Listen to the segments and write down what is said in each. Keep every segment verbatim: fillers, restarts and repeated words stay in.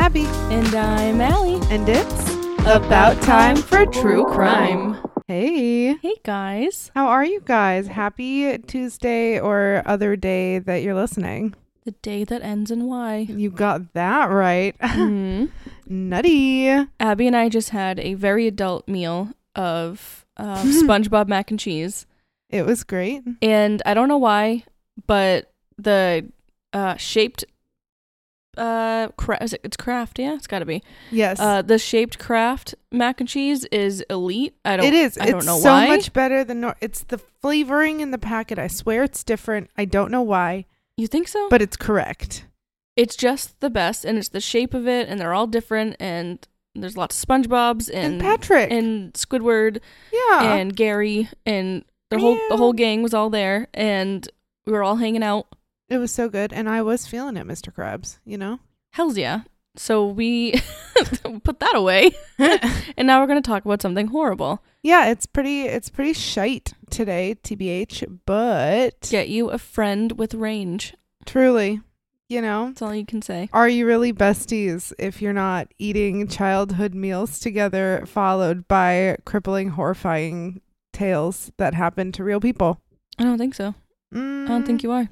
Abby. And I'm Allie. And it's About Time for True Crime. Hey. Hey, guys. How are you guys? Happy Tuesday or other day that you're listening. The day that ends in Y. You got that right. Mm-hmm. Nutty. Abby and I just had a very adult meal of um, SpongeBob mac and cheese. It was great. And I don't know why, but the uh, shaped... Uh, cra- is it, it's Kraft, yeah, it's gotta be. Yes. Uh, the shaped Kraft mac and cheese is elite. I don't. It is. I it's don't know so why. much better than nor- it's the flavoring in the packet. I swear it's different. I don't know why, You think so? but it's correct. It's just the best, and it's the shape of it, and they're all different, and there's lots of SpongeBob's and, And Patrick and Squidward yeah. and Gary and the whole the whole gang was all there, and we were all hanging out. It was so good, and I was feeling it, Mister Krabs, you know? Hells yeah. So we put that away, and now we're going to talk about something horrible. Yeah, it's pretty it's pretty shite today, T B H, but Get you a friend with range. truly, you know, That's all you can say. are you really besties if you're not eating childhood meals together followed by crippling, horrifying tales that happen to real people? I don't think so. Mm, I don't think you are.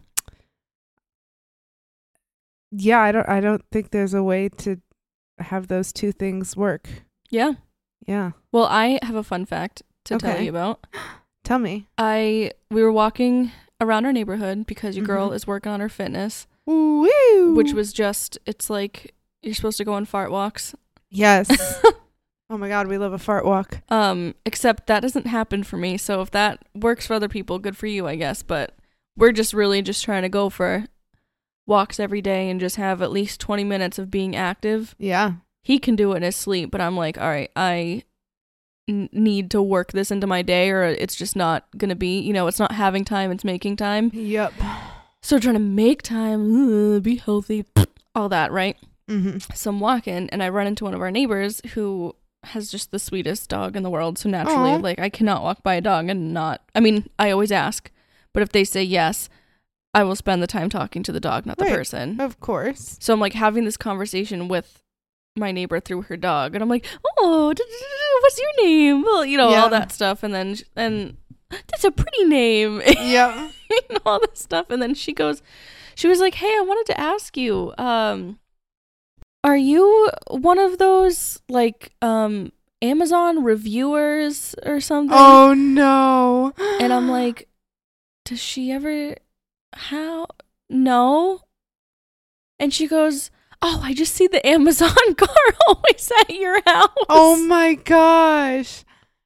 Yeah, I don't I don't think there's a way to have those two things work. Yeah. Yeah. Well, I have a fun fact to tell Okay. you about. Tell me. I we were walking around our neighborhood because your girl Mhm. is working on her fitness, Woo! which was just, it's like you're supposed to go on fart walks. Yes. Oh my god, we love a fart walk. Um, except that doesn't happen for me. So if that works for other people, good for you, I guess. But we're just really just trying to go for walks every day and just have at least twenty minutes of being active. Yeah. He can do it in his sleep, but I'm like, all right, I n- need to work this into my day, or it's just not gonna be, you know, it's not having time, it's making time. Yep. So trying to make time, uh, be healthy, all that, right? Mm-hmm. So I'm walking and I run into one of our neighbors who has just the sweetest dog in the world. So naturally, Aw. like, I cannot walk by a dog and not, I mean, I always ask, but if they say yes, I will spend the time talking to the dog, not the Right. person. Of course. So I'm like having this conversation with my neighbor through her dog, and I'm like, oh, d- d- d- what's your name? Well, you know, Yeah. all that stuff. And then, sh- and that's a pretty name. Yep. You know, all this stuff. And then she goes, she was like, hey, I wanted to ask you, um, are you one of those like um Amazon reviewers or something? Oh no. And I'm like, does she ever, how? No. And she goes, oh, I just see the Amazon car always at your house. Oh my gosh.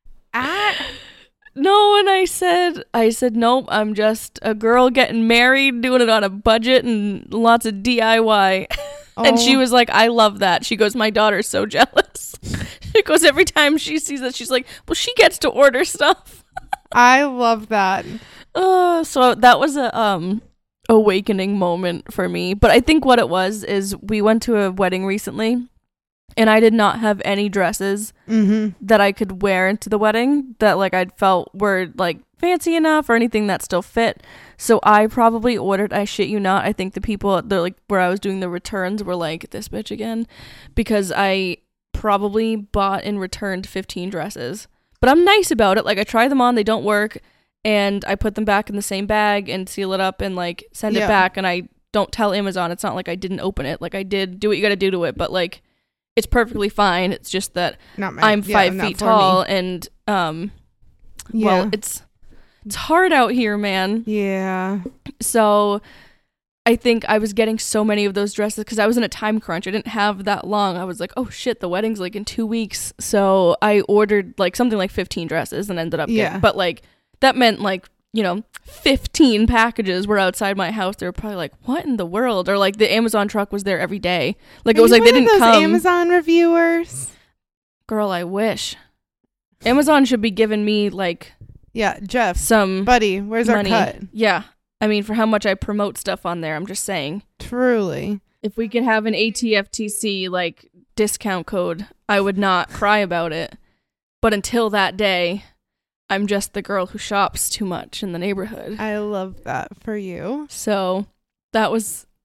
Ah. No, and I said, I said, nope, I'm just a girl getting married, doing it on a budget and lots of D I Y. And she Oh. was like, I love that. She goes, my daughter's so jealous. She goes, every time she sees it, she's like, well, she gets to order stuff. I love that. Uh, so that was a um awakening moment for me. But I think what it was is we went to a wedding recently, and I did not have any dresses Mm-hmm. that I could wear into the wedding that like I'd felt were like fancy enough or anything that still fit. So I probably ordered, I shit you not, I think the people the like where I was doing the returns were like, this bitch again, because I probably bought and returned fifteen dresses. But I'm nice about it. Like, I try them on, they don't work, and I put them back in the same bag and seal it up and like send Yeah. it back, and I don't tell Amazon. It's not like I didn't open it. Like, I did do what you got to do to it, but like it's perfectly fine. It's just that Not my, I'm yeah, five not feet for tall, me. and um, Yeah. well, it's it's hard out here, man. yeah. So I think I was getting so many of those dresses because I was in a time crunch. I didn't have that long. I was like, oh shit, the wedding's like in two weeks. So I ordered like something like fifteen dresses and ended up Yeah. getting, but like that meant like, you know, fifteen packages were outside my house. They were probably like, what in the world? Or like the Amazon truck was there every day. Like Are it was you like they one of didn't those come. Amazon reviewers. Girl, I wish. Amazon should be giving me like Yeah, Jeff. some Buddy, where's money. our cut? Yeah. I mean, for how much I promote stuff on there, I'm just saying. Truly. If we could have an A T F T C like discount code, I would not cry about it. But until that day, I'm just the girl who shops too much in the neighborhood. I love that for you. So that was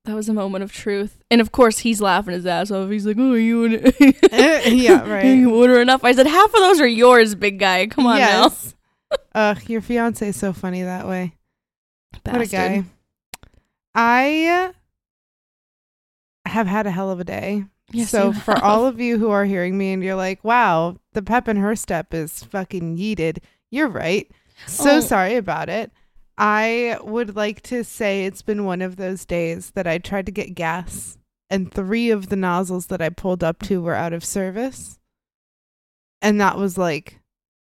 That was a moment of truth. And of course, he's laughing his ass off. He's like, oh, you and yeah, right. You order enough. I said, half of those are yours, big guy. Come on yes. now. Ugh, your fiance is so funny that way. Bastard. What a guy. I have had a hell of a day. Yes, so you for have. all of you who are hearing me and you're like, wow, the pep in her step is fucking yeeted. You're right. So Oh. sorry about it. I would like to say it's been one of those days that I tried to get gas and three of the nozzles that I pulled up to were out of service. And that was like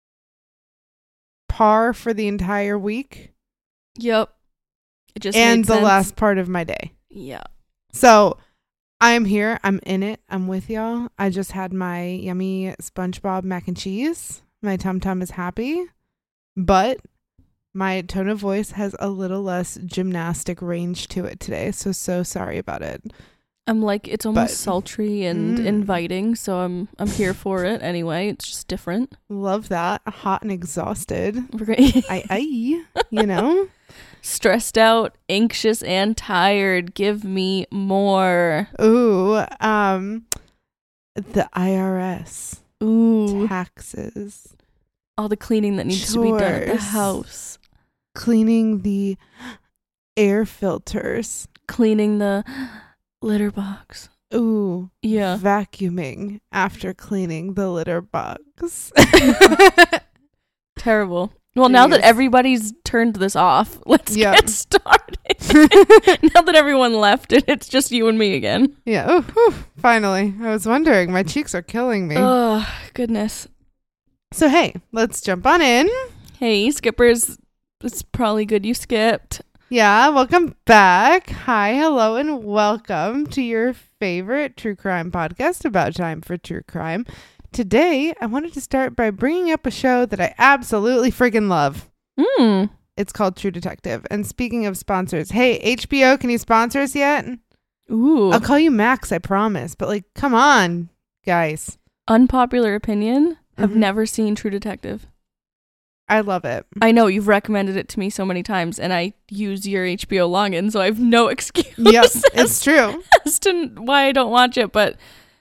par for the entire week. Yep. It just and made the sense. last part of my day. Yeah. So I'm here. I'm in it. I'm with y'all. I just had my yummy SpongeBob mac and cheese. My tum tum is happy, but my tone of voice has a little less gymnastic range to it today. So, so sorry about it. I'm like, it's almost But- sultry and Mm. inviting, so I'm I'm here for it anyway. It's just different. Love that. Hot and exhausted. We're gonna- I, I, you know? Stressed out, anxious, and tired. Give me more. Ooh, um, the I R S. Ooh. Taxes. All the cleaning that needs to be done at the Chores. house. Cleaning the air filters. Cleaning the litter box. Ooh. Yeah. Vacuuming after cleaning the litter box. Terrible. Well, now that Yes. everybody's turned this off, let's Yep. get started. Now that everyone left it, it's just you and me again. Yeah. Oh, whew, finally. I was wondering. My cheeks are killing me. Oh, goodness. So, hey, let's jump on in. Hey, skippers. It's probably good you skipped. Yeah. Welcome back. Hi, hello, and welcome to your favorite true crime podcast about time for true crime. Today, I wanted to start by bringing up a show that I absolutely friggin' love. Hmm. It's called True Detective. And speaking of sponsors, hey, H B O, can you sponsor us yet? Ooh. I'll call you Max, I promise. But like, come on, guys. Unpopular opinion. I've Mhm. never seen True Detective. I love it. I know you've recommended it to me so many times, and I use your H B O login, so I have no excuse Yep, as, it's true. as to why I don't watch it, but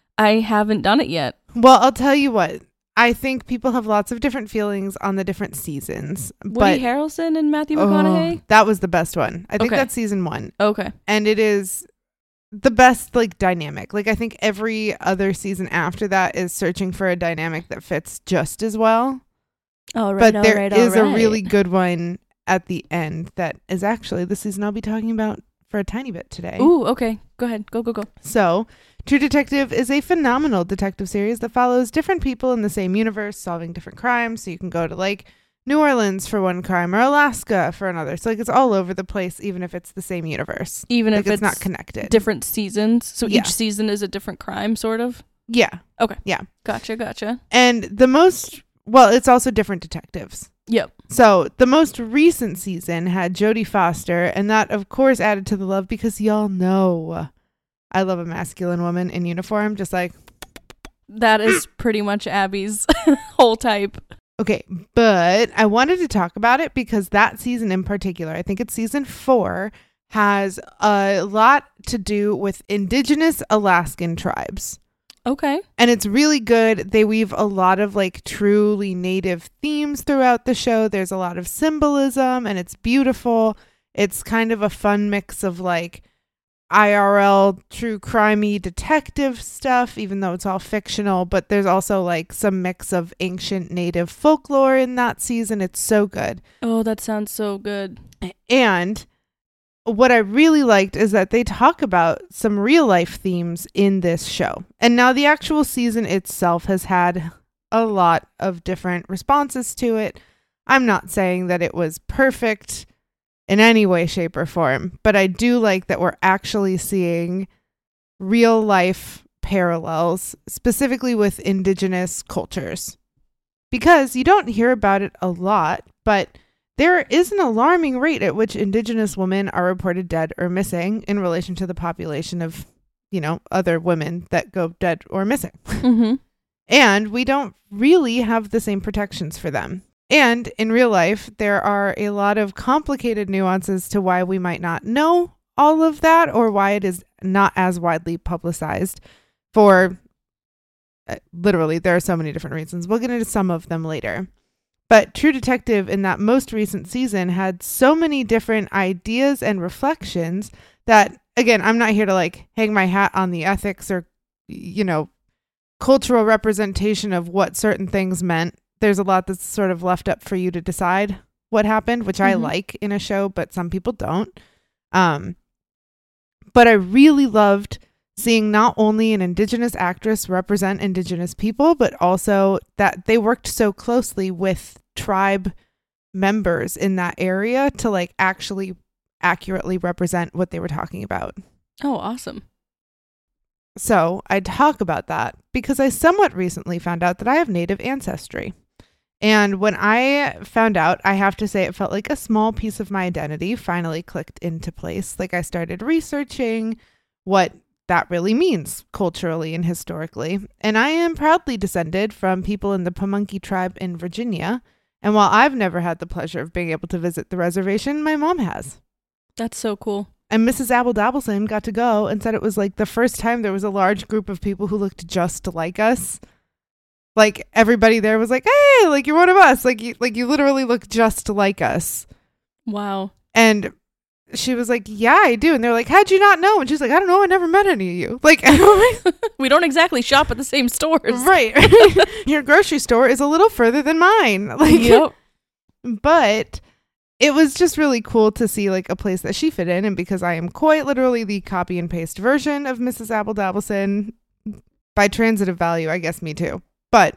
I haven't done it yet. Well, I'll tell you what. I think people have lots of different feelings on the different seasons. Woody but Harrelson and Matthew oh, McConaughey? that was the best one. I think Okay. that's season one. Okay. And it is the best like dynamic. Like I think every other season after that is searching for a dynamic that fits just as well. All right, but there all right, is all a right. really good one at the end that is actually the season I'll be talking about for a tiny bit today. Ooh, okay. Go ahead. Go, go, go. So, True Detective is a phenomenal detective series that follows different people in the same universe solving different crimes. So you can go to like New Orleans for one crime or Alaska for another. So like it's all over the place, even if it's the same universe. Even Like if it's, it's not connected. different seasons. So Yeah. each season is a different crime, sort of. Yeah. Gotcha, gotcha. And the most, well, it's also different detectives. Yep. So the most recent season had Jodie Foster, and that of course added to the love because y'all know I love a masculine woman in uniform, just like, That is pretty much Abby's whole type. okay, but I wanted to talk about it because that season in particular, I think it's season four, has a lot to do with indigenous Alaskan tribes. Okay. And it's really good. They weave a lot of like truly native themes throughout the show. There's a lot of symbolism and it's beautiful. It's kind of a fun mix of like I R L true crimey detective stuff, even though it's all fictional, but there's also like some mix of ancient native folklore in that season. It's so good. Oh, that sounds so good. And what I really liked is that they talk about some real life themes in this show. And now the actual season itself has had a lot of different responses to it. I'm not saying that it was perfect in any way, shape, or form, but I do like that we're actually seeing real life parallels, specifically with indigenous cultures. Because you don't hear about it a lot, but there is an alarming rate at which indigenous women are reported dead or missing in relation to the population of, you know, other women that go dead or missing. Mm-hmm. And we don't really have the same protections for them. And in real life, there are a lot of complicated nuances to why we might not know all of that or why it is not as widely publicized for uh, literally, there are so many different reasons. We'll get into some of them later. But True Detective in that most recent season had so many different ideas and reflections that, again, I'm not here to like hang my hat on the ethics or, you know, cultural representation of what certain things meant. There's a lot that's sort of left up for you to decide what happened, which mm-hmm. I like in a show, but some people don't. Um, but I really loved seeing not only an Indigenous actress represent Indigenous people, but also that they worked so closely with tribe members in that area to like actually accurately represent what they were talking about. Oh, awesome. So I talk about that because I somewhat recently found out that I have Native ancestry. And when I found out, I have to say it felt like a small piece of my identity finally clicked into place. Like I started researching what that really means culturally and historically. And I am proudly descended from people in the Pamunkey tribe in Virginia. And while I've never had the pleasure of being able to visit the reservation, my mom has. That's so cool. And Missus Abel Dabbleson got to go and said it was like the first time there was a large group of people who looked just like us. Like everybody there was like, hey, like you're one of us. Like you, like you literally look just like us. Wow. And she was like, yeah, I do. And they're like, how'd you not know? And she's like, I don't know. I never met any of you. Like, we don't exactly shop at the same stores. Right. Your grocery store is a little further than mine. Like, yep. But it was just really cool to see like a place that she fit in. And because I am quite literally the copy and paste version of Missus Abel Dabbleson, by transitive value, I guess me too. But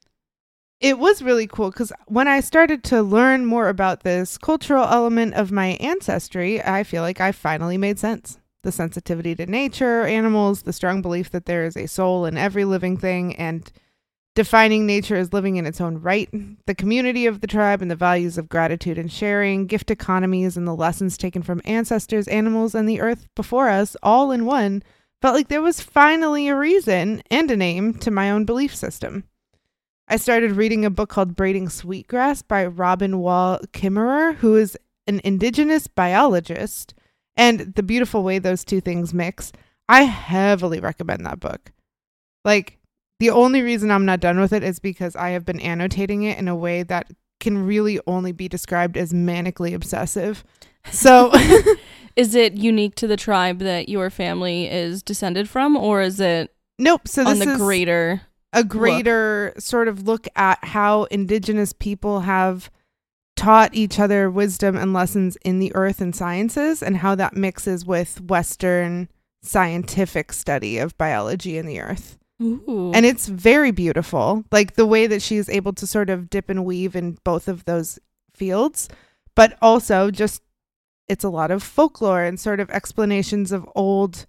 it was really cool because when I started to learn more about this cultural element of my ancestry, I feel like I finally made sense. The sensitivity to nature, animals, the strong belief that there is a soul in every living thing, and defining nature as living in its own right, the community of the tribe and the values of gratitude and sharing, gift economies and the lessons taken from ancestors, animals, and the earth before us, all in one, felt like there was finally a reason and a name to my own belief system. I started reading a book called Braiding Sweetgrass by Robin Wall Kimmerer, who is an Indigenous biologist, and the beautiful way those two things mix. I heavily recommend that book. Like, the only reason I'm not done with it is because I have been annotating it in a way that can really only be described as manically obsessive. So... Is it unique to the tribe that your family is descended from, or is it nope, so this on the is greater a greater look? Sort of look at how Indigenous people have taught each other wisdom and lessons in the earth and sciences, and how that mixes with Western scientific study of biology in the earth. Ooh. And it's very beautiful, like the way that she is able to sort of dip and weave in both of those fields, but also just it's a lot of folklore and sort of explanations of old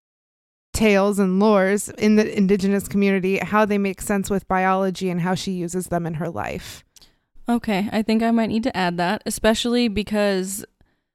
tales and lores in the Indigenous community, how they make sense with biology and how she uses them in her life. Okay, I think I might need to add that, especially because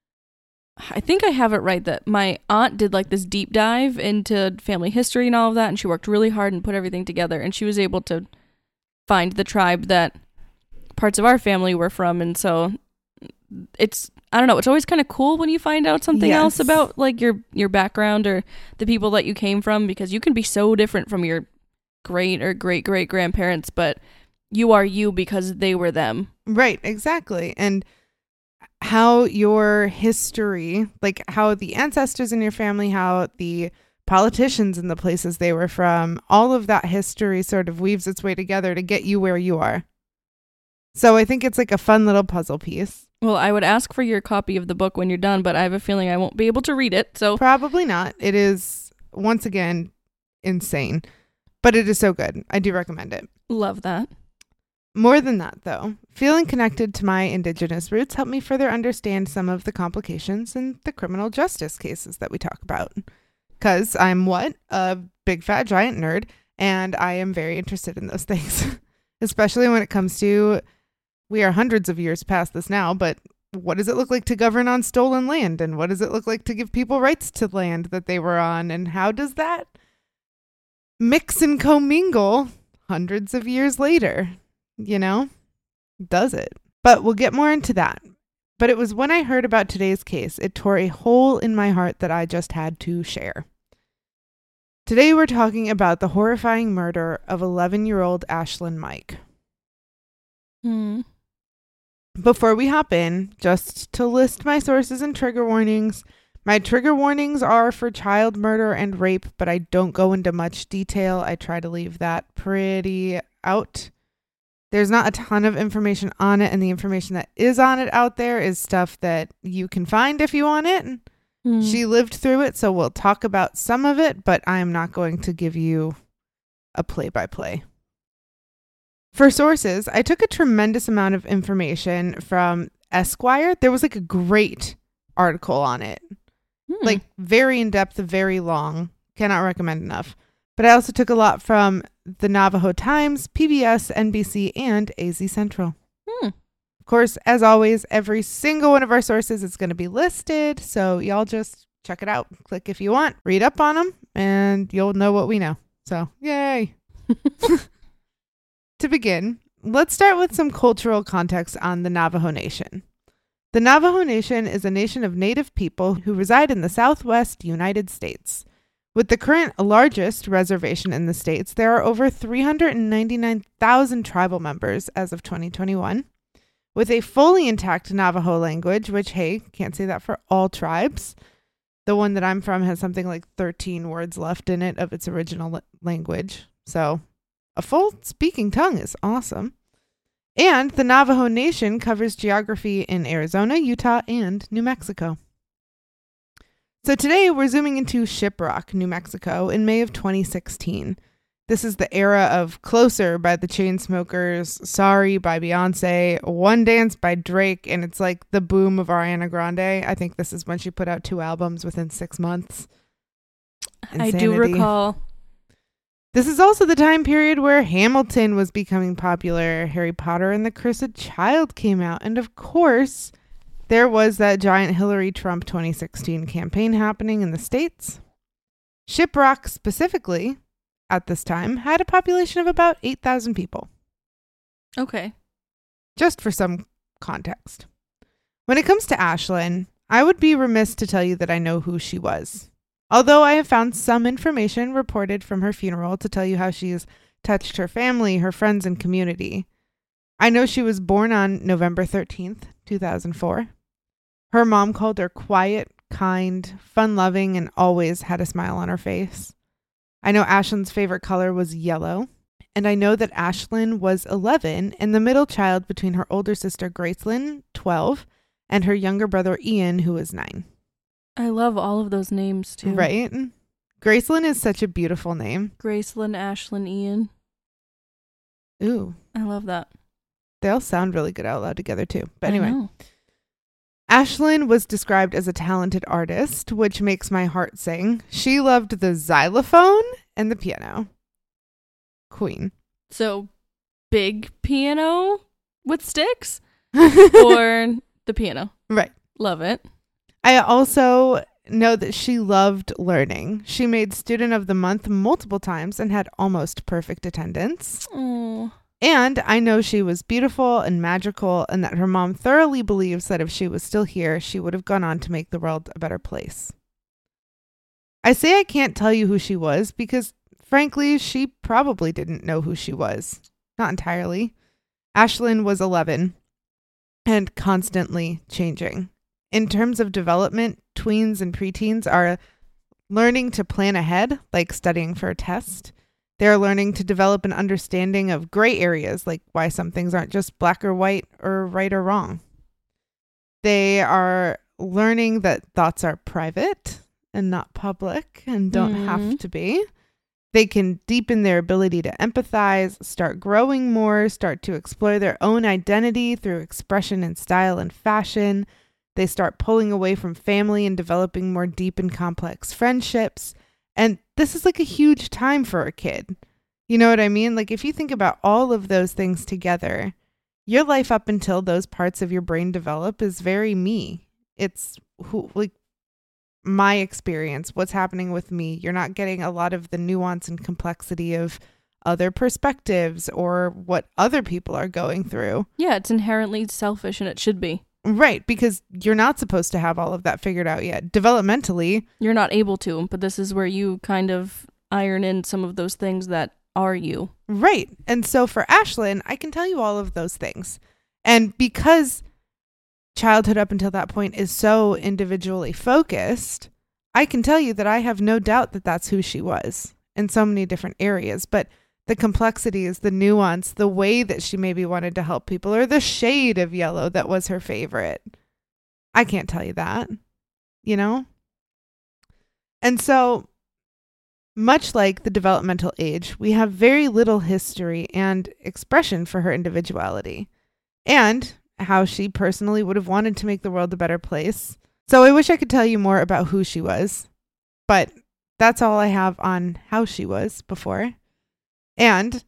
I think I have it right that my aunt did like this deep dive into family history and all of that, and she worked really hard and put everything together, and she was able to find the tribe that parts of our family were from, and so it's I don't know, it's always kind of cool when you find out something yes. else about like your your background or the people that you came from, because you can be so different from your great or great great grandparents, but you are you because they were them. Right, exactly. And how your history, like how the ancestors in your family, how the politicians in the places they were from, all of that history sort of weaves its way together to get you where you are. So I think it's like a fun little puzzle piece. Well, I would ask for your copy of the book when you're done, but I have a feeling I won't be able to read it, so... Probably not. It is, once again, insane. But it is so good. I do recommend it. Love that. More than that, though, feeling connected to my Indigenous roots helped me further understand some of the complications in the criminal justice cases that we talk about. Because I'm what? A big fat giant nerd, and I am very interested in those things. Especially when it comes to... We are hundreds of years past this now, but what does it look like to govern on stolen land? And what does it look like to give people rights to land that they were on? And how does that mix and commingle hundreds of years later? You know, does it? But we'll get more into that. But it was when I heard about today's case, it tore a hole in my heart that I just had to share. Today we're talking about the horrifying murder of eleven-year-old Ashlyn Mike. Hmm. Before we hop in, just to list my sources and trigger warnings. My trigger warnings are for child murder and rape, but I don't go into much detail. I try to leave that pretty out. There's not a ton of information on it, and the information that is on it out there is stuff that you can find if you want it. Hmm. She lived through it, so we'll talk about some of it, but I am not going to give you a play-by-play. For sources, I took a tremendous amount of information from Esquire. There was like a great article on it. Hmm. Like very in-depth, very long. Cannot recommend enough. But I also took a lot from the Navajo Times, P B S, N B C, and A Z Central. Hmm. Of course, as always, every single one of our sources is going to be listed. So y'all just check it out. Click if you want. Read up on them, and you'll know what we know. So, yay. To begin, let's start with some cultural context on the Navajo Nation. The Navajo Nation is a nation of Native people who reside in the Southwest United States. With the current largest reservation in the states, there are over three hundred ninety-nine thousand tribal members as of twenty twenty-one. With a fully intact Navajo language, which, hey, can't say that for all tribes. The one that I'm from has something like thirteen words left in it of its original la- language. So a full speaking tongue is awesome. And the Navajo Nation covers geography in Arizona, Utah, and New Mexico. So today we're zooming into Shiprock, New Mexico in May of twenty sixteen. This is the era of Closer by the Chainsmokers, Sorry by Beyonce, One Dance by Drake, and it's like the boom of Ariana Grande. I think this is when she put out two albums within six months. I do recall. This is also the time period where Hamilton was becoming popular, Harry Potter and the Cursed Child came out, and of course, there was that giant Hillary Trump twenty sixteen campaign happening in the States. Shiprock specifically, at this time, had a population of about eight thousand people. Okay. Just for some context. When it comes to Ashlyn, I would be remiss to tell you that I know who she was. Although I have found some information reported from her funeral to tell you how she's touched her family, her friends, and community. I know she was born on November thirteenth, two thousand four. Her mom called her quiet, kind, fun-loving, and always had a smile on her face. I know Ashlyn's favorite color was yellow. And I know that Ashlyn was eleven and the middle child between her older sister Gracelyn, twelve, and her younger brother Ian, who was nine. I love all of those names too. Right? Gracelyn is such a beautiful name. Gracelyn, Ashlyn, Ian. Ooh. I love that. They all sound really good out loud together too. But I anyway. know. Ashlyn was described as a talented artist, which makes my heart sing. She loved the xylophone and the piano. Queen. So, big piano with sticks or the piano? Right. Love it. I also know that she loved learning. She made Student of the Month multiple times and had almost perfect attendance. Oh. And I know she was beautiful and magical, and that her mom thoroughly believes that if she was still here, she would have gone on to make the world a better place. I say I can't tell you who she was because, frankly, she probably didn't know who she was. Not entirely. Ashlyn was eleven and constantly changing. In terms of development, tweens and preteens are learning to plan ahead, like studying for a test. They're learning to develop an understanding of gray areas, like why some things aren't just black or white or right or wrong. They are learning that thoughts are private and not public and don't Mm-hmm. have to be. They can deepen their ability to empathize, start growing more, start to explore their own identity through expression and style and fashion. They start pulling away from family and developing more deep and complex friendships. And this is like a huge time for a kid. You know what I mean? Like if you think about all of those things together, your life up until those parts of your brain develop is very me. It's who, like my experience, what's happening with me. You're not getting a lot of the nuance and complexity of other perspectives or what other people are going through. Yeah, it's inherently selfish and it should be. Right, because you're not supposed to have all of that figured out yet. Developmentally, You're not able to, but this is where you kind of iron in some of those things that are you. right. And so for Ashlyn, I can tell you all of those things. And because childhood up until that point is so individually focused, I can tell you that I have no doubt that that's who she was in so many different areas. But the complexities, the nuance, the way that she maybe wanted to help people, or the shade of yellow that was her favorite, I can't tell you that, you know? And so, much like the developmental age, we have very little history and expression for her individuality and how she personally would have wanted to make the world a better place. So I wish I could tell you more about who she was, but that's all I have on how she was before. And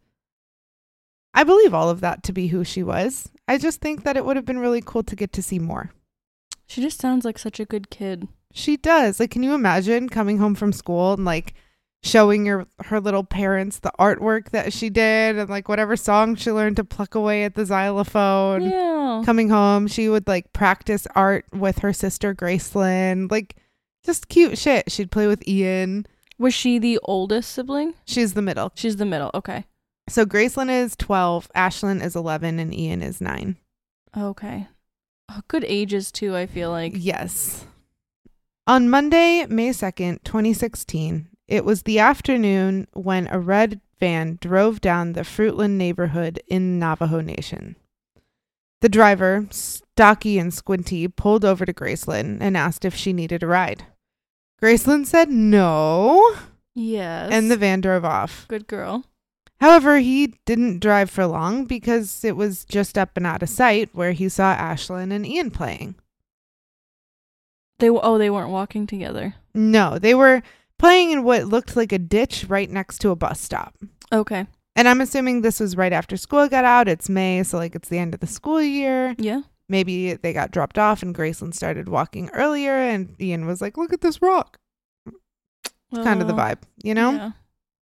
I believe all of that to be who she was. I just think that it would have been really cool to get to see more. She just sounds like such a good kid. She does. Like, can you imagine coming home from school and like showing your her little parents the artwork that she did and like whatever song she learned to pluck away at the xylophone? Yeah. Coming home, she would like practice art with her sister Gracelyn. Like, just cute shit. She'd play with Ian. Was she the oldest sibling? She's the middle. She's the middle. Okay. So Gracelyn is twelve, Ashlyn is eleven, and Ian is nine. Okay. Oh, good ages too, I feel like. Yes. On Monday, May second, twenty sixteen, it was the afternoon when a red van drove down the Fruitland neighborhood in Navajo Nation. The driver, stocky and squinty, pulled over to Gracelyn and asked if she needed a ride. Gracelyn said no. Yes. And the van drove off. Good girl. However, he didn't drive for long because it was just up and out of sight where he saw Ashlyn and Ian playing. They w- oh, they weren't walking together. No, they were playing in what looked like a ditch right next to a bus stop. Okay. And I'm assuming this was right after school got out. It's May, so like it's the end of the school year. Yeah. Maybe they got dropped off and Gracelyn started walking earlier and Ian was like, look at this rock. It's kind of the vibe, you know? Yeah.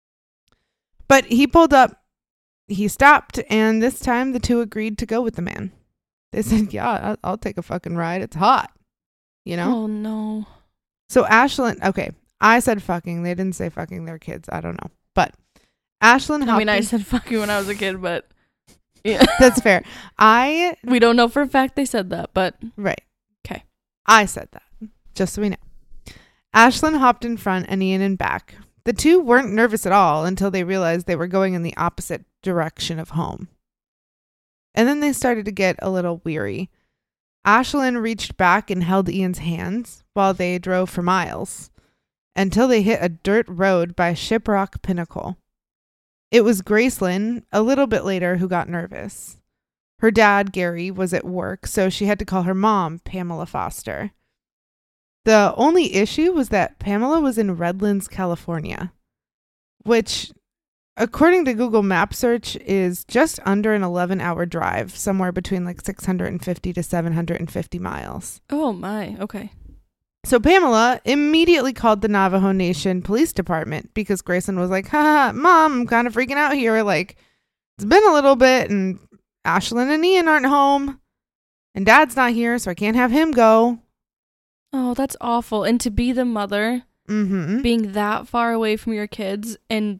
But he pulled up, he stopped, and this time the two agreed to go with the man. They said, yeah, I'll, I'll take a fucking ride. It's hot, you know? Oh, no. So Ashlyn, okay, I said fucking. They didn't say fucking their kids. I don't know. But Ashlyn hopped I mean, I in- said fucking when I was a kid, but yeah. That's fair. I, We don't know for a fact they said that, but right. Okay. I said that, just so we know. Ashlyn hopped in front and Ian in back. The two weren't nervous at all until they realized they were going in the opposite direction of home. And then they started to get a little weary. Ashlyn reached back and held Ian's hands while they drove for miles until they hit a dirt road by Shiprock Pinnacle. It was Gracelyn, a little bit later, who got nervous. Her dad, Gary, was at work, so she had to call her mom, Pamela Foster. The only issue was that Pamela was in Redlands, California, which, according to Google Map search, is just under an eleven-hour drive, somewhere between like six hundred fifty to seven hundred fifty miles. oh my, okay. So Pamela immediately called the Navajo Nation Police Department because Gracelyn was like, haha, Mom, I'm kind of freaking out here. Like, it's been a little bit and Ashlyn and Ian aren't home and Dad's not here, so I can't have him go. Oh, that's awful. And to be the mother, Mm-hmm. being that far away from your kids and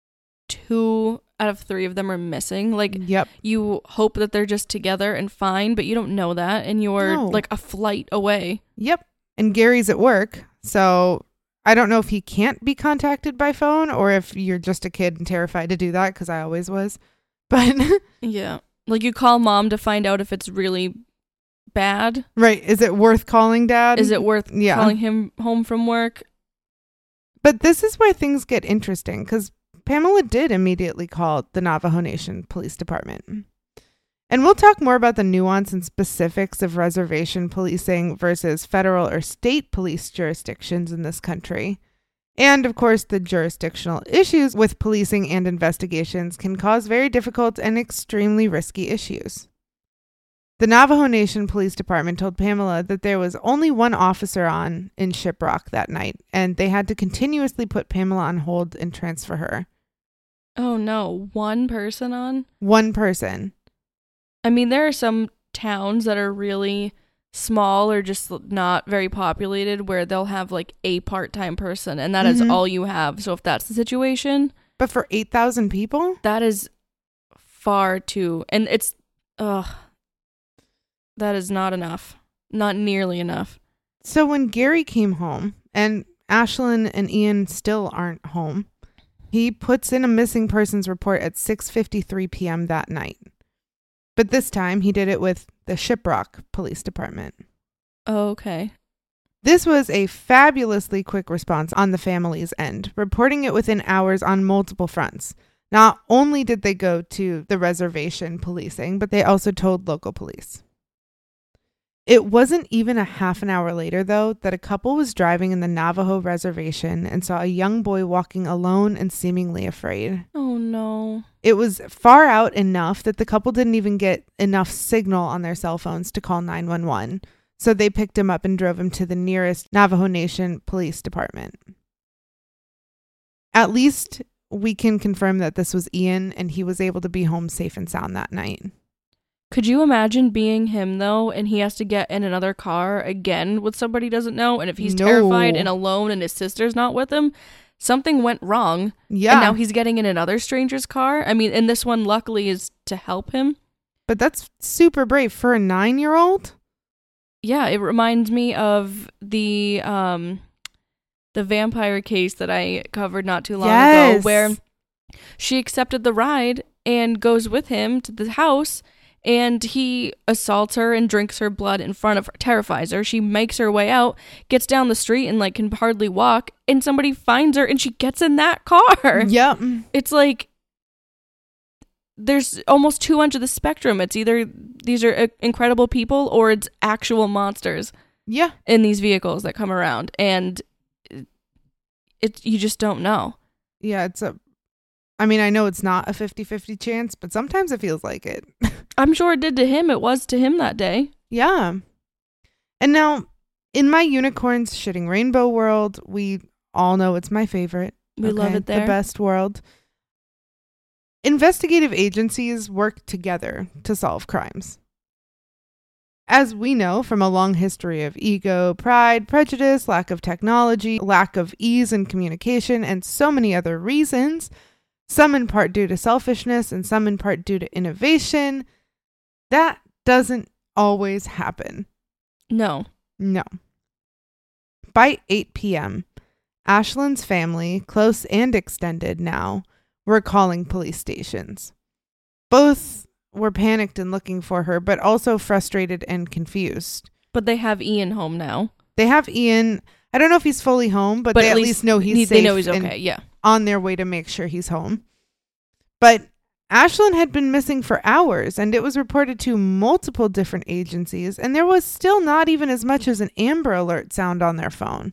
two out of three of them are missing. Like, Yep. you hope that they're just together and fine, but you don't know that. And you're No. like a flight away. Yep. And Gary's at work, so I don't know if he can't be contacted by phone or if you're just a kid and terrified to do that, because I always was. But Yeah. Like, you call mom to find out if it's really bad. right, is it worth calling Dad? Is it worth Yeah. calling him home from work? But this is where things get interesting, because Pamela did immediately call the Navajo Nation Police Department. And we'll talk more about the nuance and specifics of reservation policing versus federal or state police jurisdictions in this country. And, of course, the jurisdictional issues with policing and investigations can cause very difficult and extremely risky issues. The Navajo Nation Police Department told Pamela that there was only one officer on in Shiprock that night, and they had to continuously put Pamela on hold and transfer her. Oh no, one person on? One person. I mean, there are some towns that are really small or just not very populated where they'll have like a part-time person and that mm-hmm. is all you have. So if that's the situation. But for eight thousand people? That is far too. And it's, ugh. That is not enough. Not nearly enough. So when Gary came home, and Ashlyn and Ian still aren't home, he puts in a missing persons report at six fifty-three p.m. that night. But this time he did it with the Shiprock Police Department. Oh, okay. This was a fabulously quick response on the family's end, reporting it within hours on multiple fronts. Not only did they go to the reservation policing, but they also told local police. It wasn't even a half an hour later, though, that a couple was driving in the Navajo reservation and saw a young boy walking alone and seemingly afraid. Oh, no. It was far out enough that the couple didn't even get enough signal on their cell phones to call nine one one. So they picked him up and drove him to the nearest Navajo Nation Police Department. At least we can confirm that this was Ian and he was able to be home safe and sound that night. Could you imagine being him, though, and he has to get in another car again with somebody he doesn't know? And if he's no. terrified and alone and his sister's not with him, something went wrong. Yeah. And now he's getting in another stranger's car. I mean, and this one, luckily, is to help him. But that's super brave for a nine-year-old. Yeah, it reminds me of the um, the vampire case that I covered not too long yes. ago, where she accepted the ride and goes with him to the house. And he assaults her and drinks her blood in front of her, terrifies her. She makes her way out, gets down the street and like can hardly walk. And somebody finds her and she gets in that car. Yep. It's like there's almost two ends of the spectrum. It's either these are uh, incredible people or it's actual monsters. Yeah. In these vehicles that come around. And it, you just don't know. Yeah, it's a... I mean, I know it's not a fifty-fifty chance, but sometimes it feels like it. I'm sure it did to him. It was to him that day. Yeah. And now, in my unicorns shitting rainbow world, we all know it's my favorite. We okay? love it there. The best world. Investigative agencies work together to solve crimes. As we know from a long history of ego, pride, prejudice, lack of technology, lack of ease in communication, and so many other reasons, some in part due to selfishness and some in part due to innovation, that doesn't always happen. No. No. By eight p.m., Ashlyn's family, close and extended now, were calling police stations. Both were panicked and looking for her, but also frustrated and confused. But they have Ian home now. They have Ian. I don't know if he's fully home, but, but they at at least, least know he's he, safe. They know he's okay, yeah. On their way to make sure he's home. But Ashlyn had been missing for hours, and it was reported to multiple different agencies, and there was still not even as much as an Amber Alert sound on their phone.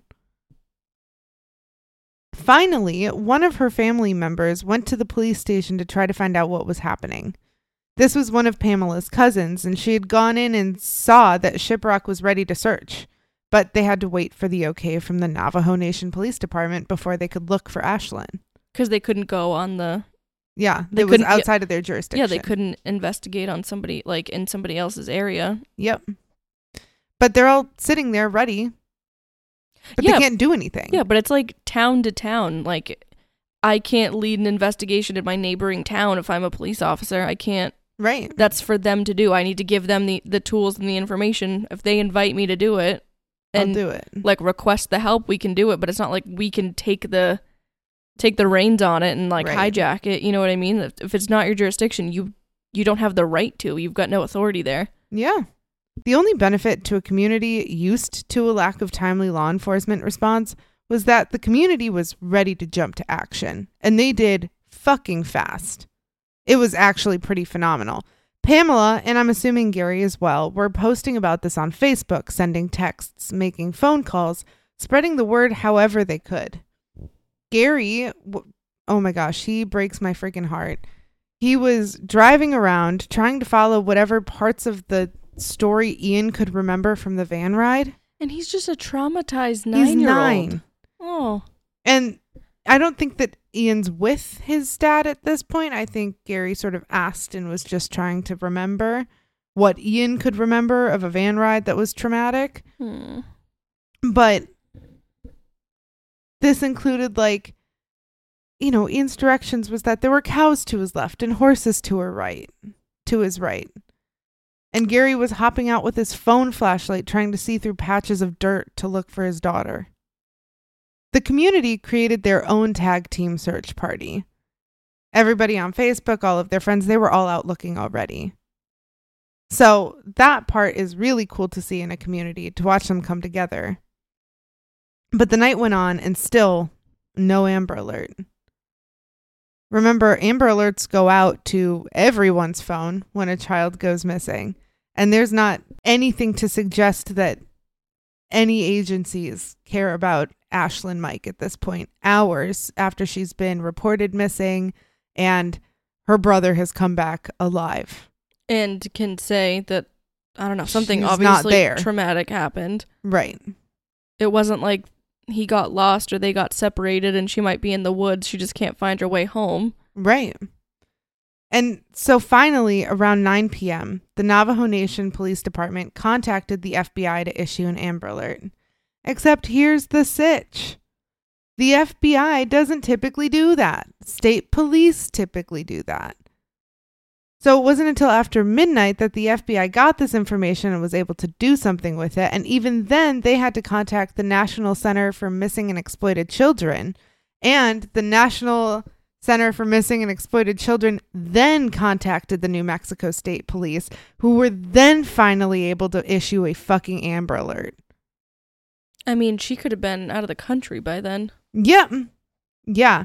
Finally, one of her family members went to the police station to try to find out what was happening. This was one of Pamela's cousins, and she had gone in and saw that Shiprock was ready to search. But they had to wait for the okay from the Navajo Nation Police Department before they could look for Ashlyn. Because they couldn't go on the... Yeah, it was outside of their jurisdiction. Yeah, they couldn't investigate on somebody, like, in somebody else's area. Yep. But they're all sitting there ready. But yeah, they can't do anything. Yeah, but it's like town to town. Like, I can't lead an investigation in my neighboring town if I'm a police officer. I can't. Right. That's for them to do. I need to give them the, the tools and the information. If they invite me to do it, and I'll do it. Like, request the help, we can do it. But it's not like we can take the... take the reins on it and like right. hijack it. You know what I mean? If, if it's not your jurisdiction, you you don't have the right to. You've got no authority there. Yeah. The only benefit to a community used to a lack of timely law enforcement response was that the community was ready to jump to action. And they did fucking fast. It was actually pretty phenomenal. Pamela, and I'm assuming Gary as well, were posting about this on Facebook, sending texts, making phone calls, spreading the word however they could. Gary, oh my gosh, he breaks my freaking heart. He was driving around trying to follow whatever parts of the story Ian could remember from the van ride. And he's just a traumatized nine-year-old. He's nine. Oh. And I don't think that Ian's with his dad at this point. I think Gary sort of asked and was just trying to remember. what Ian could remember of a van ride that was traumatic. Hmm. But this included, like, you know, Ian's directions was that there were cows to his left and horses to her right, to his right. And Gary was hopping out with his phone flashlight trying to see through patches of dirt to look for his daughter. The community created their own tag team search party. Everybody on Facebook, all of their friends, they were all out looking already. So that part is really cool to see in a community, to watch them come together. But the night went on and still no Amber Alert. Remember, Amber Alerts go out to everyone's phone when a child goes missing. And there's not anything to suggest that any agencies care about Ashlyn Mike at this point, hours after she's been reported missing and her brother has come back alive. And can say that, I don't know, something She's obviously not there. traumatic happened. Right. It wasn't like he got lost or they got separated and she might be in the woods. She just can't find her way home. Right. And so finally, around nine p.m., the Navajo Nation Police Department contacted the F B I to issue an Amber Alert. Except here's the sitch. The F B I doesn't typically do that. State police typically do that. So it wasn't until after midnight that the F B I got this information and was able to do something with it. And even then, they had to contact the National Center for Missing and Exploited Children. And the National Center for Missing and Exploited Children then contacted the New Mexico State Police, who were then finally able to issue a fucking Amber Alert. I mean, she could have been out of the country by then. Yep. Yeah.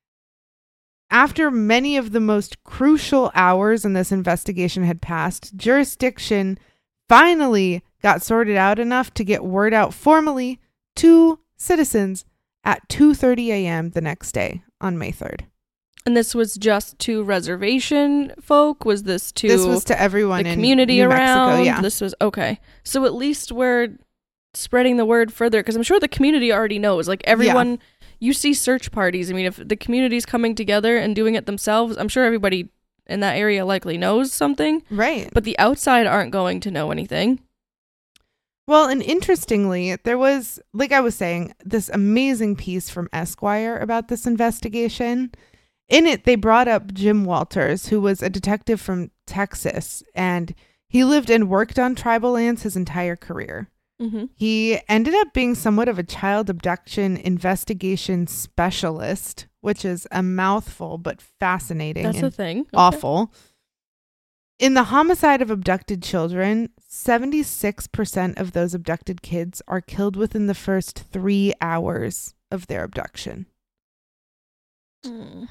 After many of the most crucial hours in this investigation had passed, jurisdiction finally got sorted out enough to get word out formally to citizens at two thirty a.m. the next day on May third. And this was just to reservation folk? Was this to This was to everyone the in community New around? Mexico, yeah. This was, okay. So at least we're spreading the word further, because I'm sure the community already knows. Like, everyone... Yeah. You see search parties. I mean, if the community's coming together and doing it themselves, I'm sure everybody in that area likely knows something. Right. But the outside aren't going to know anything. Well, and interestingly, there was, like I was saying, this amazing piece from Esquire about this investigation. In it, they brought up Jim Walters, who was a detective from Texas, and he lived and worked on tribal lands his entire career. Mm-hmm. He ended up being somewhat of a child abduction investigation specialist, which is a mouthful, but fascinating. That's and a thing. Okay. Awful. In the homicide of abducted children, seventy-six percent of those abducted kids are killed within the first three hours of their abduction. Mm.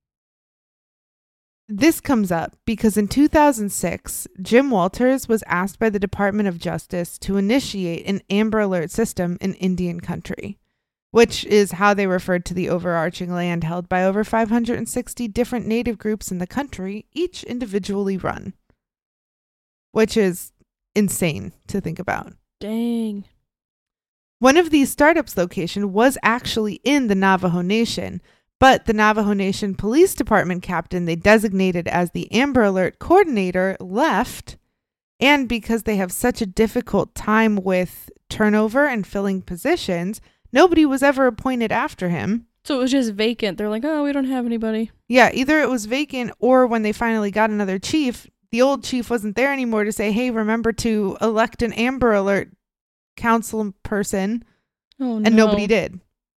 This comes up because in two thousand six, Jim Walters was asked by the Department of Justice to initiate an Amber Alert system in Indian country, which is how they referred to the overarching land held by over five hundred sixty different native groups in the country, each individually run. Which is insane to think about. Dang. One of these startups' location was actually in the Navajo Nation, but the Navajo Nation Police Department captain they designated as the Amber Alert coordinator left, and because they have such a difficult time with turnover and filling positions, nobody was ever appointed after him. So it was just vacant. They're like, oh, we don't have anybody. Yeah, either it was vacant, or when they finally got another chief, the old chief wasn't there anymore to say, hey, remember to elect an Amber Alert council person. Oh, no. And nobody did.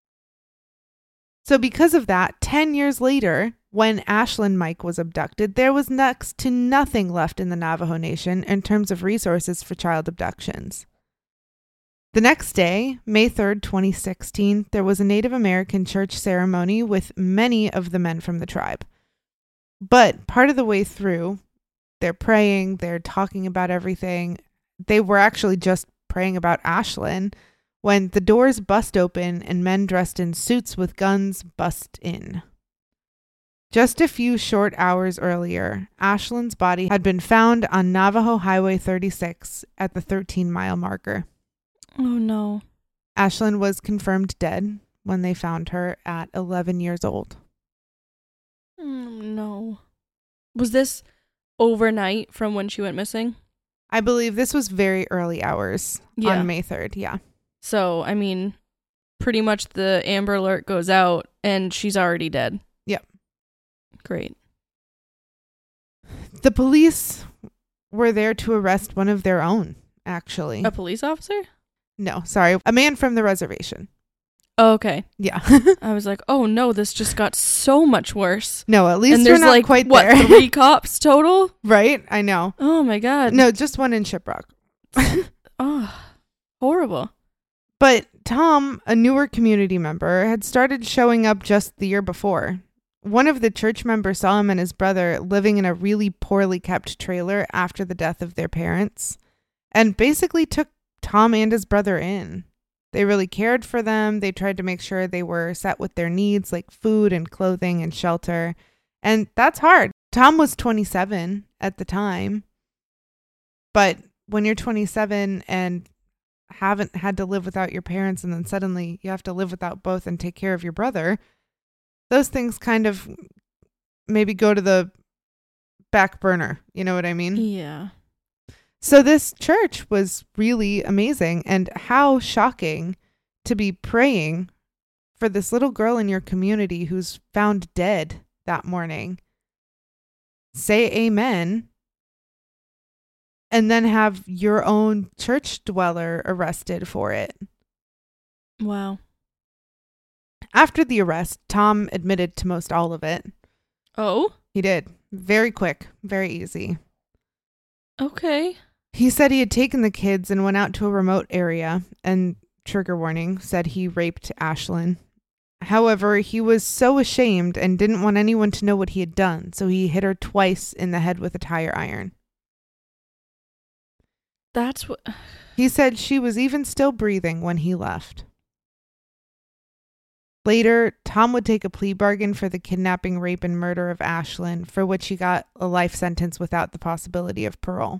So because of that, ten years later, when Ashlyn Mike was abducted, there was next to nothing left in the Navajo Nation in terms of resources for child abductions. The next day, May third, twenty sixteen, there was a Native American church ceremony with many of the men from the tribe. But part of the way through, they're praying, they're talking about everything. They were actually just praying about Ashlyn when the doors bust open and men dressed in suits with guns bust in. Just a few short hours earlier, Ashlyn's body had been found on Navajo Highway thirty-six at the thirteen-mile marker. Oh, no. Ashlyn was confirmed dead when they found her at eleven years old. Mm, no. Was this overnight from when she went missing? I believe this was very early hours Yeah. on May third. Yeah. So, I mean, pretty much the Amber Alert goes out and she's already dead. Yep. Great. The police were there to arrest one of their own, actually. A police officer? No, sorry. A man from the reservation. Oh, okay. Yeah. I was like, oh no, this just got so much worse. No, at least and we're there's not like, quite what, there. three cops total? Right? I know. Oh my God. No, just one in Shiprock. Oh, horrible. But Tom, a newer community member, had started showing up just the year before. One of the church members saw him and his brother living in a really poorly kept trailer after the death of their parents, and basically took Tom and his brother in. They really cared for them. They tried to make sure they were set with their needs, like food and clothing and shelter. And that's hard. Tom was twenty-seven at the time. But when you're twenty-seven and haven't had to live without your parents, and then suddenly you have to live without both and take care of your brother, those things kind of maybe go to the back burner. You know what I mean? Yeah. So this church was really amazing, and how shocking to be praying for this little girl in your community who's found dead that morning. Say amen, and then have your own church dweller arrested for it. Wow. After the arrest, Tom admitted to most all of it. Oh? He did. Very quick, very easy. Okay. He said he had taken the kids and went out to a remote area, and trigger warning, said he raped Ashlyn. However, he was so ashamed and didn't want anyone to know what he had done, so he hit her twice in the head with a tire iron. That's what... He said she was even still breathing when he left. Later, Tom would take a plea bargain for the kidnapping, rape, and murder of Ashlyn, for which he got a life sentence without the possibility of parole.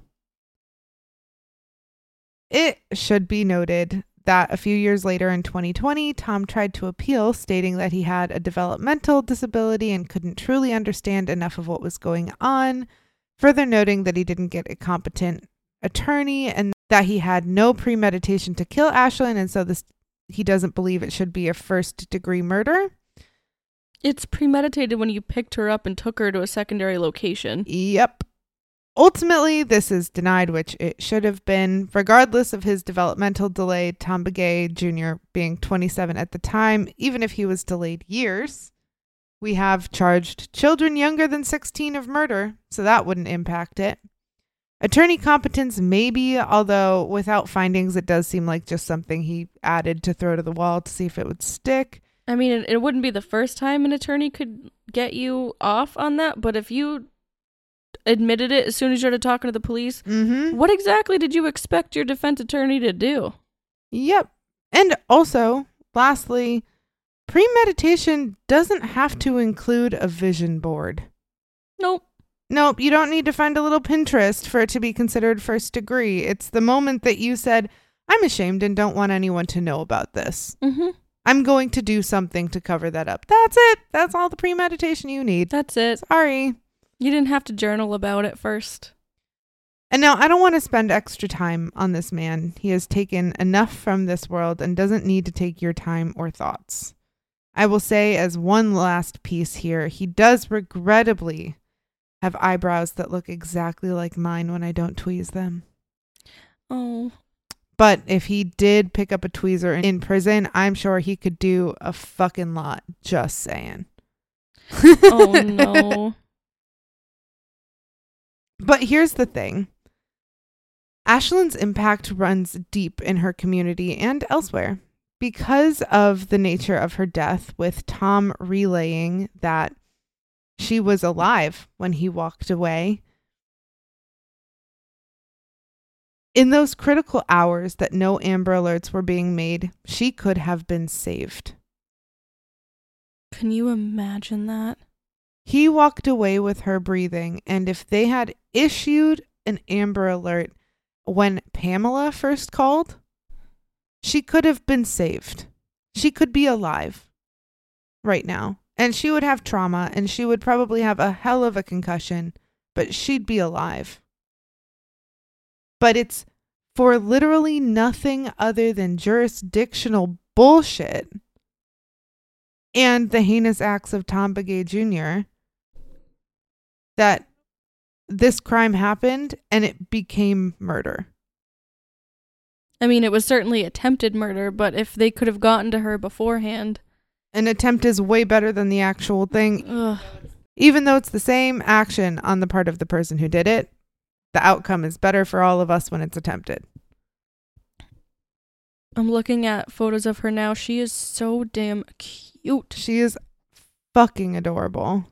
It should be noted that a few years later in twenty twenty, Tom tried to appeal, stating that he had a developmental disability and couldn't truly understand enough of what was going on, further noting that he didn't get a competent attorney and that he had no premeditation to kill Ashlyn, and so this he doesn't believe it should be a first-degree murder. It's premeditated when you picked her up and took her to a secondary location. Yep. Ultimately, this is denied, which it should have been. Regardless of his developmental delay, Tom Begay Junior being twenty-seven at the time, even if he was delayed years, we have charged children younger than sixteen of murder, so that wouldn't impact it. Attorney competence, maybe, although without findings, it does seem like just something he added to throw to the wall to see if it would stick. I mean, it, it wouldn't be the first time an attorney could get you off on that, but if you admitted it as soon as you started talking to the police, Mm-hmm. what exactly did you expect your defense attorney to do? Yep. And also, lastly, premeditation doesn't have to include a vision board. Nope. Nope, you don't need to find a little Pinterest for it to be considered first degree. It's the moment that you said, I'm ashamed and don't want anyone to know about this. Mm-hmm. I'm going to do something to cover that up. That's it. That's all the premeditation you need. That's it. Sorry. You didn't have to journal about it first. And now I don't want to spend extra time on this man. He has taken enough from this world and doesn't need to take your time or thoughts. I will say as one last piece here, he does regrettably have eyebrows that look exactly like mine when I don't tweeze them. Oh. But if he did pick up a tweezer in prison, I'm sure he could do a fucking lot. Just saying. Oh, no. But here's the thing. Ashlyn's impact runs deep in her community and elsewhere. Because of the nature of her death, with Tom relaying that she was alive when he walked away, in those critical hours that no Amber Alerts were being made, she could have been saved. Can you imagine that? He walked away with her breathing, and if they had issued an Amber Alert when Pamela first called, she could have been saved. She could be alive right now, and she would have trauma, and she would probably have a hell of a concussion, but she'd be alive. But it's for literally nothing other than jurisdictional bullshit and the heinous acts of Tom Begay Junior that this crime happened and it became murder. I mean, it was certainly attempted murder, but if they could have gotten to her beforehand. An attempt is way better than the actual thing. Ugh. Even though it's the same action on the part of the person who did it, the outcome is better for all of us when it's attempted. I'm looking at photos of her now. She is so damn cute. She is fucking adorable.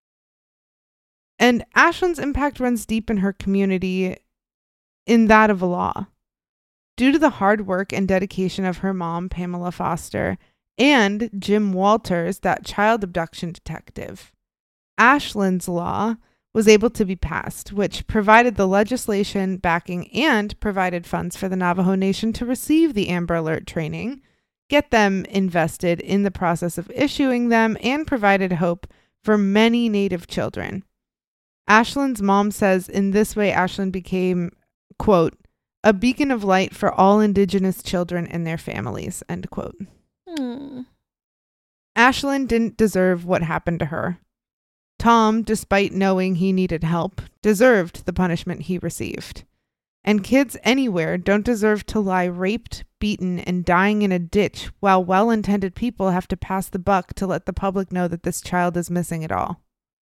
And Ashland's impact runs deep in her community, in that of law. Due to the hard work and dedication of her mom, Pamela Foster, and Jim Walters, that child abduction detective, Ashland's Law was able to be passed, which provided the legislation backing and provided funds for the Navajo Nation to receive the Amber Alert training, get them invested in the process of issuing them, and provided hope for many Native children. Ashland's mom says in this way Ashland became, quote, a beacon of light for all Indigenous children and their families, end quote. Hmm. Ashland didn't deserve what happened to her. Tom, despite knowing he needed help, deserved the punishment he received. And kids anywhere don't deserve to lie raped, beaten, and dying in a ditch while well-intended people have to pass the buck to let the public know that this child is missing at all.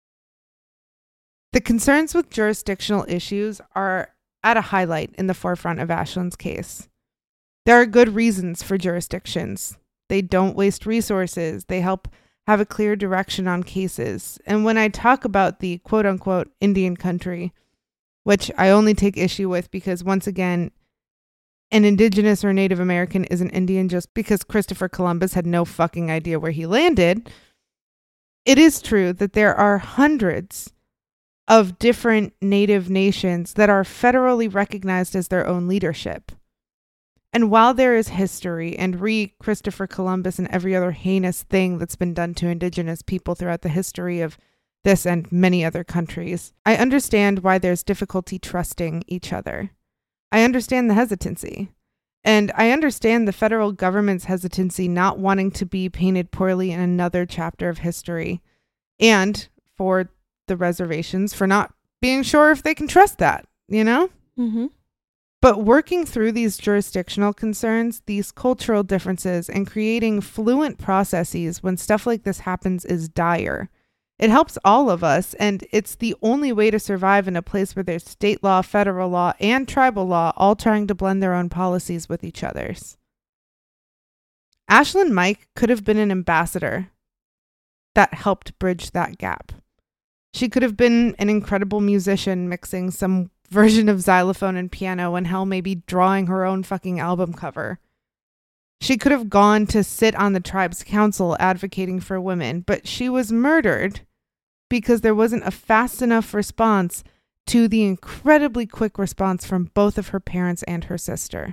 The concerns with jurisdictional issues are at a highlight in the forefront of Ashland's case. There are good reasons for jurisdictions. They don't waste resources. They help have a clear direction on cases. And when I talk about the quote-unquote Indian country, which I only take issue with because, once again, an Indigenous or Native American isn't Indian just because Christopher Columbus had no fucking idea where he landed, it is true that there are hundreds of different Native nations that are federally recognized as their own leadership. And while there is history and re Christopher Columbus and every other heinous thing that's been done to Indigenous people throughout the history of this and many other countries, I understand why there's difficulty trusting each other. I understand the hesitancy. And I understand the federal government's hesitancy not wanting to be painted poorly in another chapter of history. And for the reservations for not being sure if they can trust that, you know? Mm-hmm. But working through these jurisdictional concerns, these cultural differences, and creating fluent processes when stuff like this happens is dire. It helps all of us, and it's the only way to survive in a place where there's state law, federal law, and tribal law all trying to blend their own policies with each other's. Ashland Mike could have been an ambassador that helped bridge that gap. She could have been an incredible musician mixing some version of xylophone and piano and hell maybe drawing her own fucking album cover. She could have gone to sit on the tribe's council advocating for women, but she was murdered because there wasn't a fast enough response to the incredibly quick response from both of her parents and her sister.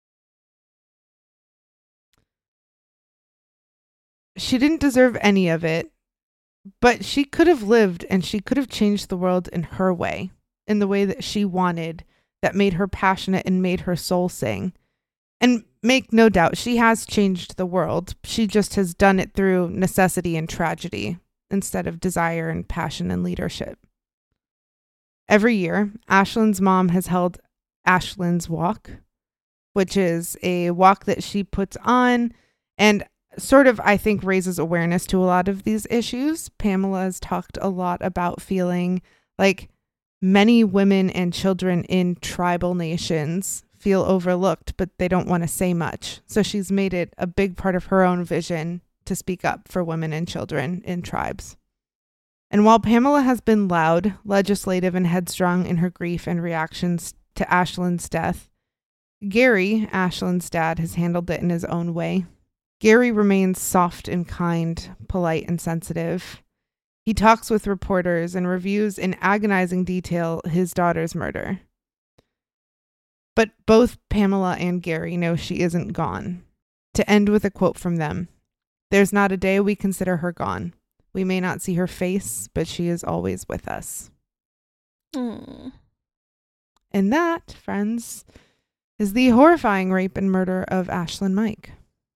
She didn't deserve any of it. But she could have lived and she could have changed the world in her way, in the way that she wanted, that made her passionate and made her soul sing. And make no doubt, she has changed the world. She just has done it through necessity and tragedy instead of desire and passion and leadership. Every year, Ashland's mom has held Ashland's Walk, which is a walk that she puts on and sort of, I think, raises awareness to a lot of these issues. Pamela has talked a lot about feeling like many women and children in tribal nations feel overlooked, but they don't want to say much. So she's made it a big part of her own vision to speak up for women and children in tribes. And while Pamela has been loud, legislative, and headstrong in her grief and reactions to Ashland's death, Gary, Ashland's dad, has handled it in his own way. Gary remains soft and kind, polite and sensitive. He talks with reporters and reviews in agonizing detail his daughter's murder. But both Pamela and Gary know she isn't gone. To end with a quote from them, "There's not a day we consider her gone. We may not see her face, but she is always with us." Mm. And that, friends, is the horrifying rape and murder of Ashlyn Mike.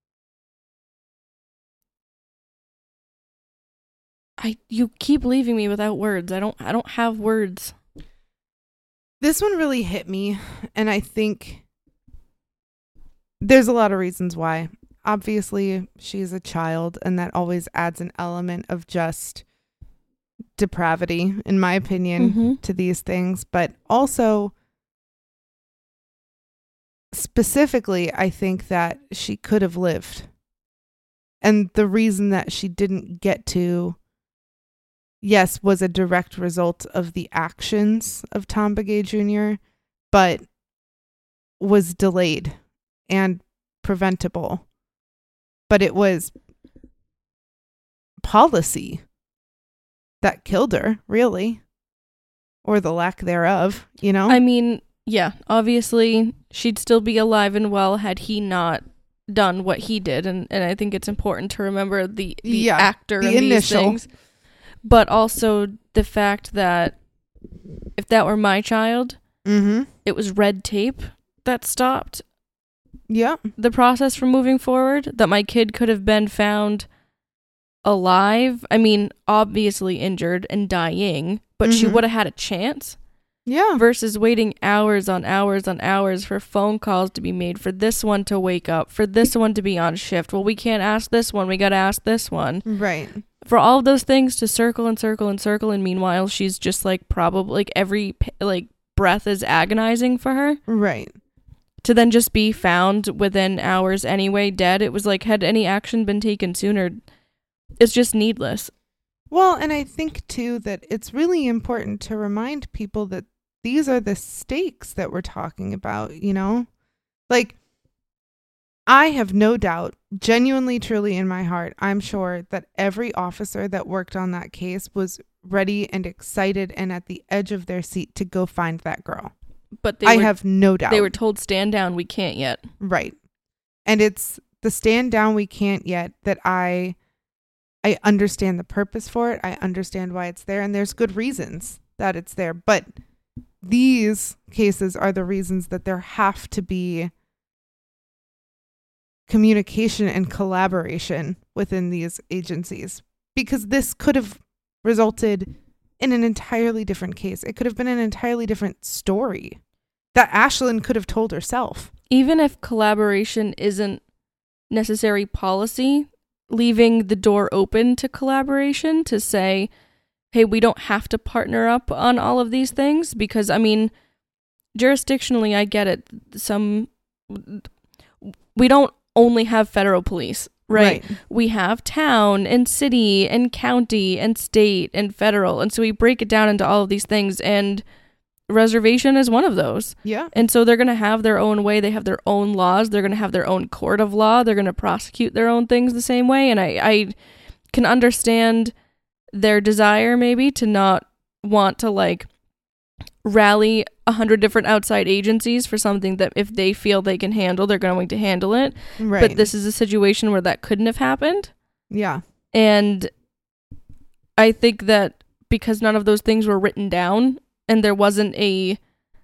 I you keep leaving me without words. I don't I don't have words. This one really hit me, and I think there's a lot of reasons why. Obviously, she's a child, and that always adds an element of just depravity, in my opinion, Mm-hmm. to these things. But also, specifically, I think that she could have lived. And the reason that she didn't get to, yes, was a direct result of the actions of Tom Begay Junior, but was delayed and preventable. But it was policy that killed her, really. Or the lack thereof, you know? I mean, yeah, obviously she'd still be alive and well had he not done what he did. And, and I think it's important to remember the, the Yeah, actor the in initial. these things. But also the fact that if that were my child, Mm-hmm. it was red tape that stopped Yeah. the process from moving forward, that my kid could have been found alive. I mean, obviously injured and dying, but she Mhm. would have had a chance Yeah. versus waiting hours on hours on hours for phone calls to be made, for this one to wake up, for this one to be on shift. Well, we can't ask this one. We got to ask this one. Right. For all of those things to circle and circle and circle. And meanwhile, she's just like probably like every p- like breath is agonizing for her. Right. To then just be found within hours anyway, dead. It was like, had any action been taken sooner, it's just needless. Well, and I think, too, that it's really important to remind people that these are the stakes that we're talking about, you know? Like, I have no doubt, genuinely, truly in my heart, I'm sure that every officer that worked on that case was ready and excited and at the edge of their seat to go find that girl. But they I were, have no doubt. they were told, stand down, we can't yet. Right. And it's the stand down, we can't yet, that I I understand the purpose for it. I understand why it's there, and there's good reasons that it's there. But these cases are the reasons that there have to be communication and collaboration within these agencies, because this could have resulted in an entirely different case. It could have been an entirely different story that Ashlyn could have told herself. Even if collaboration isn't necessary policy, leaving the door open to collaboration to say, hey, we don't have to partner up on all of these things, because, I mean, jurisdictionally, I get it. Some, we don't only have federal police, right? Right. We have town and city and county and state and federal. And so we break it down into all of these things, and reservation is one of those. Yeah. And so they're going to have their own way. They have their own laws. They're going to have their own court of law. They're going to prosecute their own things the same way. And I, I can understand their desire maybe to not want to like rally a hundred different outside agencies for something that if they feel they can handle, they're going to handle it. Right. But this is a situation where that couldn't have happened. Yeah. And I think that because none of those things were written down and there wasn't a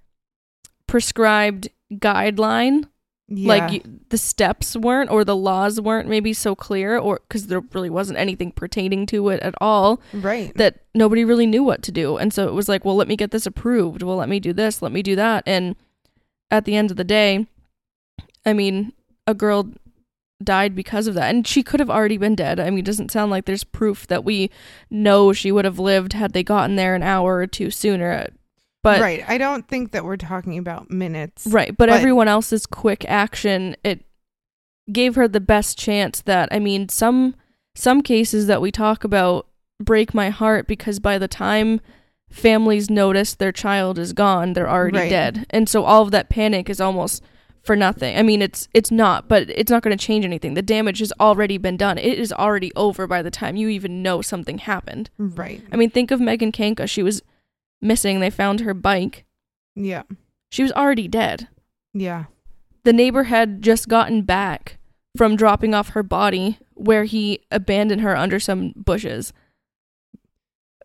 prescribed guideline, Yeah. like you, the steps weren't, or the laws weren't maybe so clear, or because there really wasn't anything pertaining to it at all, right. that nobody really knew what to do. And so it was like, well, let me get this approved. Well, let me do this. Let me do that. And at the end of the day, I mean, a girl died because of that. And she could have already been dead. I mean, it doesn't sound like there's proof that we know she would have lived had they gotten there an hour or two sooner. But right. I don't think that we're talking about minutes. right. But, But- everyone else's quick action, it gave her the best chance that, I mean, some some cases that we talk about break my heart because by the time families notice their child is gone, they're already Right. dead. And so all of that panic is almost for nothing. I mean, it's it's not, but it's not going to change anything. The damage has already been done. It is already over by the time you even know something happened. Right. I mean, think of Megan Kanka. She was missing. They found her bike. Yeah. She was already dead. Yeah. The neighbor had just gotten back from dropping off her body where he abandoned her under some bushes.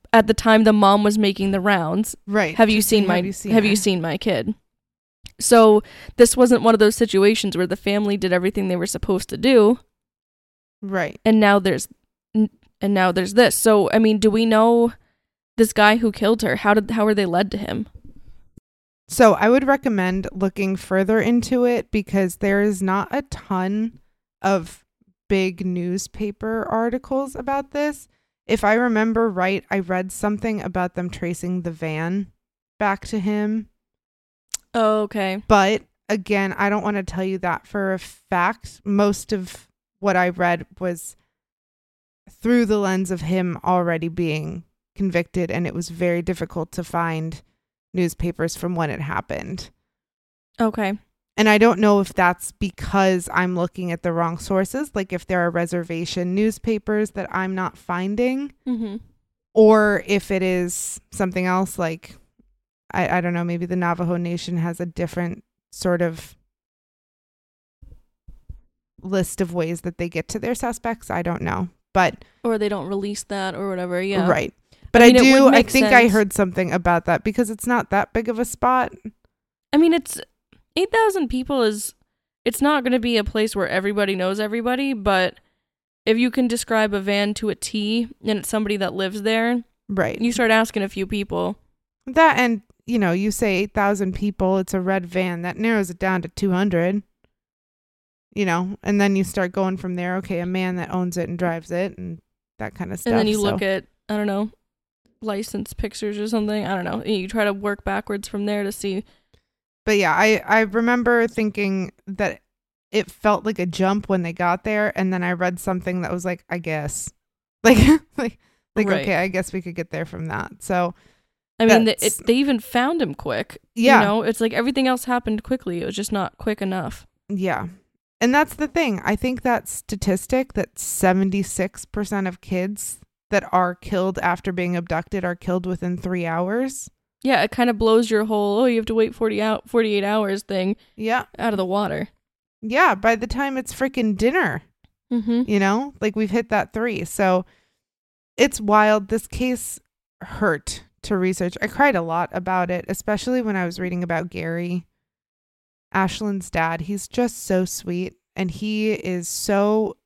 at the time the mom was making the rounds, Right. have you seen my have you seen, have you seen my kid? So this wasn't one of those situations where the family did everything they were supposed to do. Right. And now there's and now there's this. So I mean, do we know this guy who killed her? How did how were they led to him? So I would recommend looking further into it because there is not a ton of big newspaper articles about this. If I remember right, I read something about them tracing the van back to him. Oh, okay. But again, I don't want to tell you that for a fact. Most of what I read was through the lens of him already being convicted, and it was very difficult to find newspapers from when it happened. Okay. And I don't know if that's because I'm looking at the wrong sources, like if there are reservation newspapers that I'm not finding, mm-hmm. or if it is something else, like, I, I don't know, maybe the Navajo Nation has a different sort of list of ways that they get to their suspects. I don't know. But or they don't release that or whatever. Yeah. Right. But I, mean, I do, I think sense. I heard something about that because it's not that big of a spot. I mean, it's eight thousand people is, it's not going to be a place where everybody knows everybody, but if you can describe a van to a T and it's somebody that lives there, right? You start asking a few people. That, and, you know, you say eight thousand people, it's a red van, that narrows it down to two hundred, you know, and then you start going from there. Okay, a man that owns it and drives it and that kind of stuff. And then you so. look at, I don't know, license pictures or something. I don't know. You try to work backwards from there to see. But yeah, I, I remember thinking that it felt like a jump when they got there. And then I read something that was like, I guess. Like, like, like right. Okay, I guess we could get there from that. So, I mean, the, it, they even found him quick. Yeah. You know, it's like everything else happened quickly. It was just not quick enough. Yeah. And that's the thing. I think that statistic that seventy-six percent of kids that are killed after being abducted are killed within three hours. Yeah, it kind of blows your whole, oh, you have to wait forty out, forty-eight hours thing yeah. out of the water. Yeah, by the time it's freaking dinner, mm-hmm. you know, like we've hit that three. So it's wild. This case hurt to research. I cried a lot about it, especially when I was reading about Gary, Ashlyn's dad. He's just so sweet. And he is so...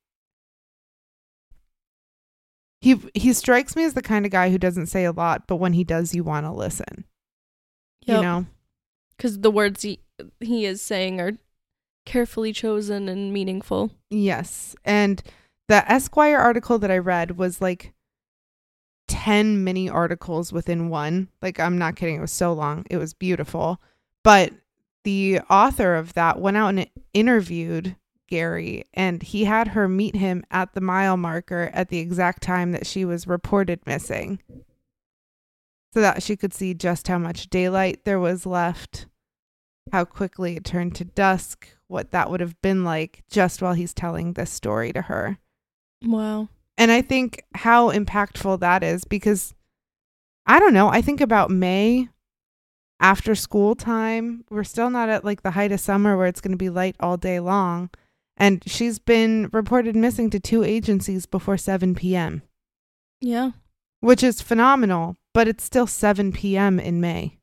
He he strikes me as the kind of guy who doesn't say a lot, but when he does, you want to listen. Yep. You know? Because the words he, he is saying are carefully chosen and meaningful. Yes. And the Esquire article that I read was like ten mini articles within one. Like, I'm not kidding. It was so long. It was beautiful. But the author of that went out and interviewed Gary, and he had her meet him at the mile marker at the exact time that she was reported missing, so that she could see just how much daylight there was left, how quickly it turned to dusk, what that would have been like just while he's telling this story to her. Wow. And I think how impactful that is, because I don't know, I think about May after school time. We're still not at like the height of summer where it's going to be light all day long. And she's been reported missing to two agencies before seven p.m. Yeah. Which is phenomenal, but it's still seven p.m. in May.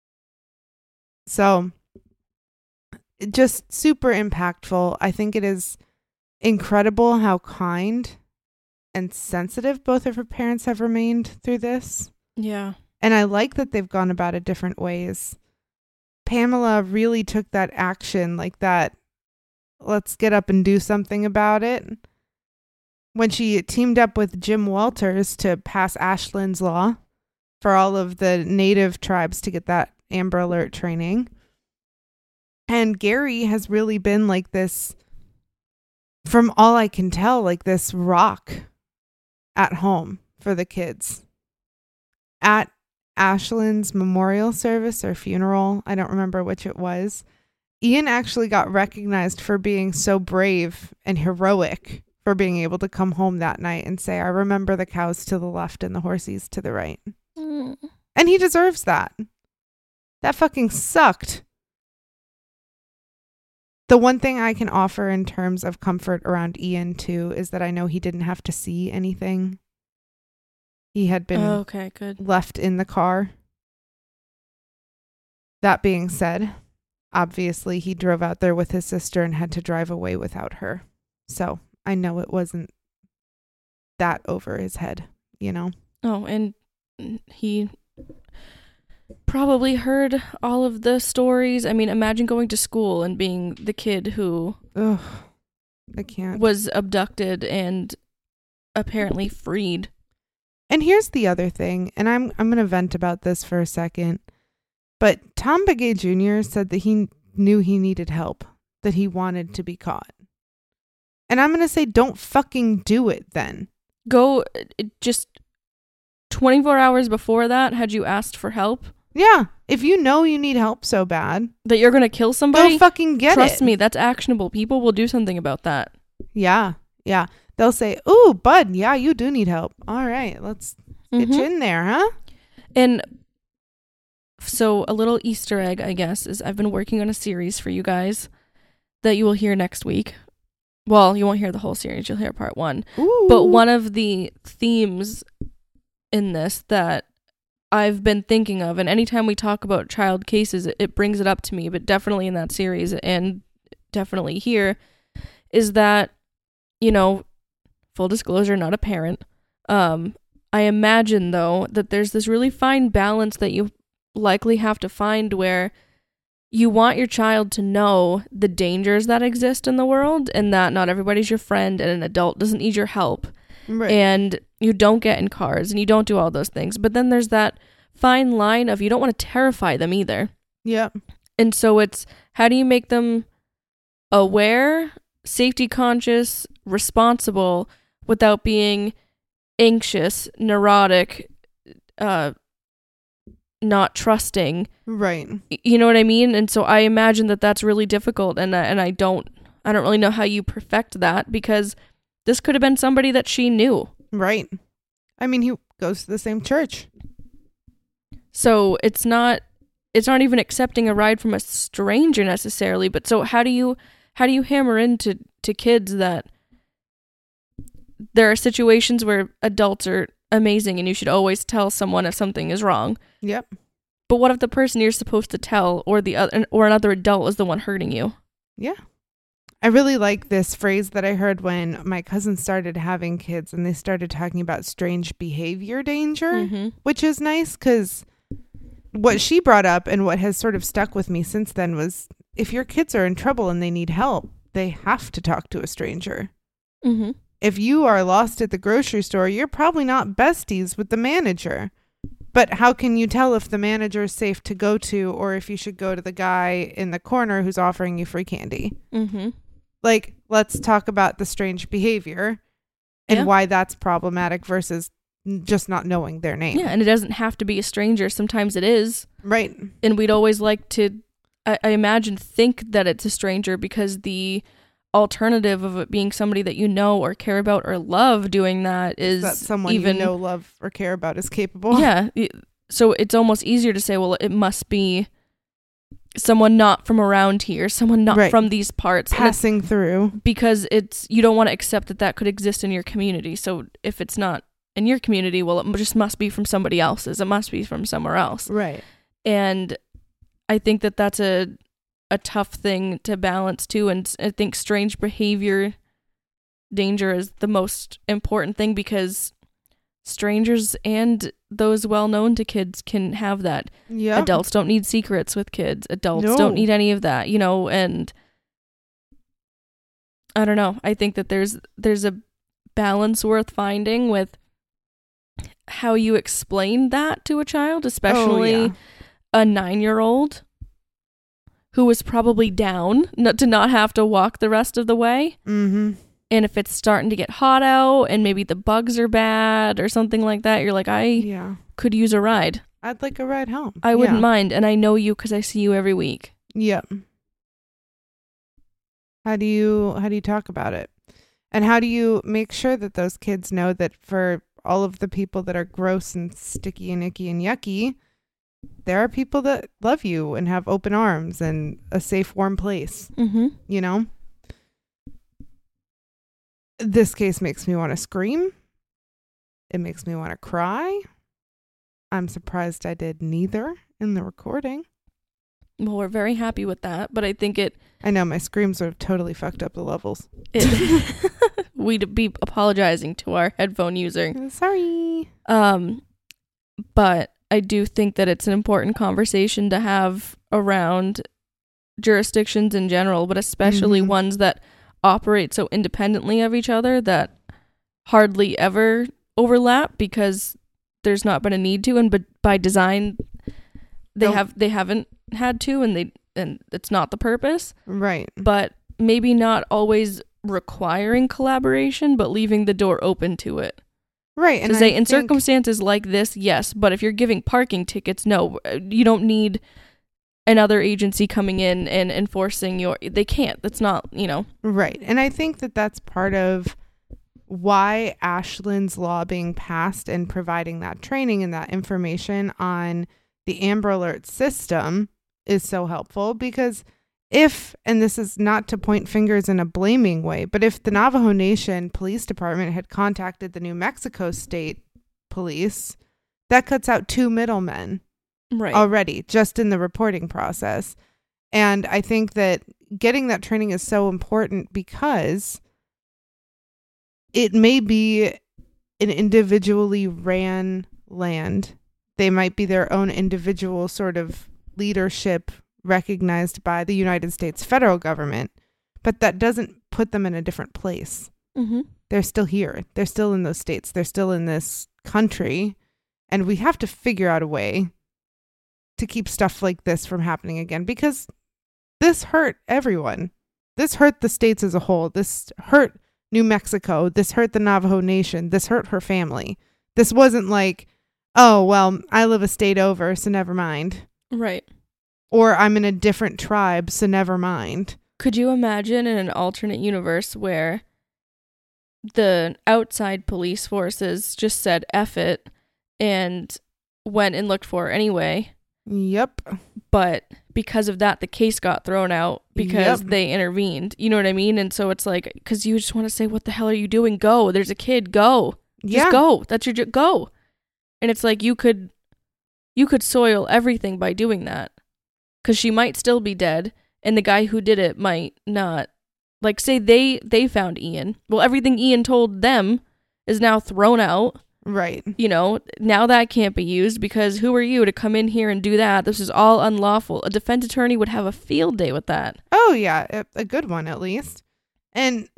So, just super impactful. I think it is incredible how kind and sensitive both of her parents have remained through this. Yeah. And I like that they've gone about it different ways. Pamela really took that action, like that, let's get up and do something about it, when she teamed up with Jim Walters to pass Ashland's Law for all of the native tribes to get that Amber Alert training. And Gary has really been like this, from all I can tell, like this rock at home for the kids. At Ashland's memorial service or funeral, I don't remember which it was, Ian actually got recognized for being so brave and heroic, for being able to come home that night and say, I remember the cows to the left and the horses to the right. Mm. And he deserves that. That fucking sucked. The one thing I can offer in terms of comfort around Ian too is that I know he didn't have to see anything. He had been Oh, okay, good. left in the car. That being said, obviously he drove out there with his sister and had to drive away without her. So I know it wasn't that over his head, you know? Oh, and he probably heard all of the stories. I mean, imagine going to school and being the kid who Ugh, I can't. was abducted and apparently freed. And here's the other thing, and I'm I'm going to vent about this for a second. But Tom Begay Junior said that he knew he needed help, that he wanted to be caught. And I'm going to say, don't fucking do it then. Go just twenty-four hours before that, had you asked for help? Yeah. If you know you need help so bad, that you're going to kill somebody? go fucking get Trust it. Trust me, that's actionable. People will do something about that. Yeah. Yeah. They'll say, ooh, bud, yeah, you do need help. All right, let's get Mm-hmm. you in there, huh? And so a little Easter egg, I guess, is I've been working on a series for you guys that you will hear next week. Well, you won't hear the whole series. You'll hear part one. Ooh. But one of the themes in this that I've been thinking of, and anytime we talk about child cases, it, it brings it up to me, but definitely in that series and definitely here, is that, you know, full disclosure, not a parent. Um, I imagine, though, that there's this really fine balance that you likely have to find where you want your child to know the dangers that exist in the world and that not everybody's your friend and an adult doesn't need your help. Right. And you don't get in cars and you don't do all those things. But then there's that fine line of you don't want to terrify them either. Yep. And so it's how do you make them aware, safety conscious, responsible without being anxious, neurotic, uh, not trusting. Right. You know what I mean? And so I imagine that that's really difficult, and uh, and I don't I don't really know how you perfect that, because this could have been somebody that she knew. Right. I mean, he goes to the same church. So it's not it's not even accepting a ride from a stranger necessarily, but so how do you how do you hammer into to kids that there are situations where adults are amazing and you should always tell someone if something is wrong. Yep. But what if the person you're supposed to tell or the other or another adult is the one hurting you? Yeah. I really like this phrase that I heard when my cousin started having kids and they started talking about strange behavior danger, Mm-hmm. which is nice because what she brought up and what has sort of stuck with me since then was if your kids are in trouble and they need help, they have to talk to a stranger. Mm-hmm. If you are lost at the grocery store, you're probably not besties with the manager. But how can you tell if the manager is safe to go to or if you should go to the guy in the corner who's offering you free candy? Mm-hmm. Like, let's talk about the strange behavior and Yeah. why that's problematic versus just not knowing their name. Yeah, and it doesn't have to be a stranger. Sometimes it is. Right. And we'd always like to, I, I imagine, think that it's a stranger because the alternative of it being somebody that you know or care about or love doing that is That someone even you know, love, or care about is capable. yeah. y- So it's almost easier to say, well, it must be someone not from around here, someone not Right. from these parts. And it's Passing through. because it's you don't want to accept that that could exist in your community. So if it's not in your community, well, it just must be from somebody else's. It must be from somewhere else. Right. And I think that that's a a tough thing to balance too. And I think strange behavior danger is the most important thing because strangers and those well known to kids can have that. Yeah. Adults don't need secrets with kids. Adults No. don't need any of that, you know, and I don't know. I think that there's there's a balance worth finding with how you explain that to a child, especially Oh, yeah. a nine-year-old who was probably down not to not have to walk the rest of the way. Mm-hmm. And if it's starting to get hot out and maybe the bugs are bad or something like that, you're like, I Yeah. could use a ride. I'd like a ride home. I wouldn't Yeah. mind. And I know you because I see you every week. Yep. How do you how do you talk about it? And how do you make sure that those kids know that for all of the people that are gross and sticky and icky and yucky, there are people that love you and have open arms and a safe, warm place, Mm-hmm. you know? This case makes me want to scream. It makes me want to cry. I'm surprised I did neither in the recording. Well, we're very happy with that, but I think it... I know, my screams would have totally fucked up the levels. It, we'd be apologizing to our headphone user. Sorry. Um, but I do think that it's an important conversation to have around jurisdictions in general, but especially Mm-hmm. ones that operate so independently of each other that hardly ever overlap because there's not been a need to, and but by design they Nope. have they haven't had to, and they and it's not the purpose. Right. But maybe not always requiring collaboration, but leaving the door open to it. Right. And To say I in think- circumstances like this, yes, but if you're giving parking tickets, no, you don't need another agency coming in and enforcing your, they can't, that's not, you know. Right. And I think that that's part of why Ashland's law being passed and providing that training and that information on the Amber Alert system is so helpful, because if, and this is not to point fingers in a blaming way, but if the Navajo Nation Police Department had contacted the New Mexico State Police, that cuts out two middlemen Right. already just in the reporting process. And I think that getting that training is so important because it may be an individually ran land. They might be their own individual sort of leadership recognized by the United States federal government, but that doesn't put them in a different place. Mm-hmm. They're still here. They're still in those states. They're still in this country. And we have to figure out a way to keep stuff like this from happening again, because this hurt everyone. This hurt the states as a whole. This hurt New Mexico. This hurt the Navajo Nation. This hurt her family. This wasn't like, oh, well, I live a state over, so never mind. Right. Or I'm in a different tribe, so never mind. Could you imagine in an alternate universe where the outside police forces just said F it and went and looked for her anyway, Yep. but because of that, the case got thrown out because Yep. they intervened. You know what I mean? And so it's like, because you just want to say, what the hell are you doing? Go. There's a kid. Go. Just Yeah. go. That's your, jo- go. And it's like, you could, you could soil everything by doing that. Because she might still be dead, and the guy who did it might not. Like, say they they found Ian. Well, everything Ian told them is now thrown out. Right. You know, now that can't be used because who are you to come in here and do that? This is all unlawful. A defense attorney would have a field day with that. Oh, yeah. A, a good one, at least. And,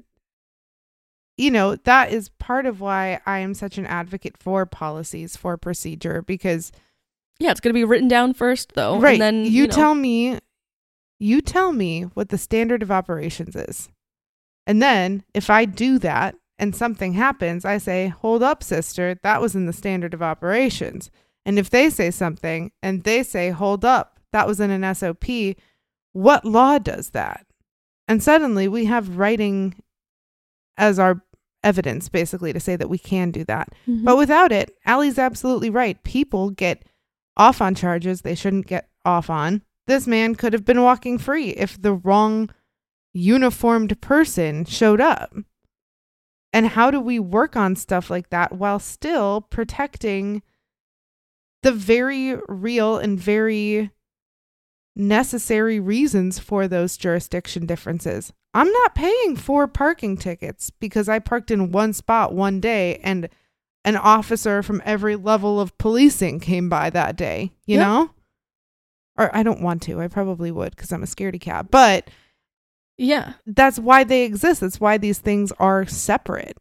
you know, that is part of why I am such an advocate for policies, for procedure, because Yeah, it's going to be written down first, though. right. And then, you, you know, tell me, you tell me what the standard of operations is. And then if I do that and something happens, I say, hold up, sister, that was in the standard of operations. And if they say something and they say, hold up, that was in an S O P, what law does that? And suddenly we have writing as our evidence, basically, to say that we can do that. Mhm. But without it, Allie's absolutely right. People get off on charges they shouldn't get off on. This man could have been walking free if the wrong uniformed person showed up. And how do we work on stuff like that while still protecting the very real and very necessary reasons for those jurisdiction differences? I'm not paying for parking tickets because I parked in one spot one day and an officer from every level of policing came by that day, you Yeah. know? Or I don't want to. I probably would because I'm a scaredy cat. But Yeah. that's why they exist. That's why these things are separate.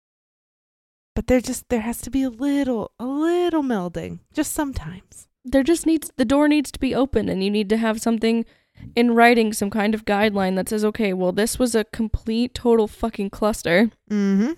But there just there has to be a little a little melding, just sometimes. There just needs, the door needs to be open, and you need to have something in writing, some kind of guideline that says, okay, well, this was a complete, total fucking cluster. Mm-hmm.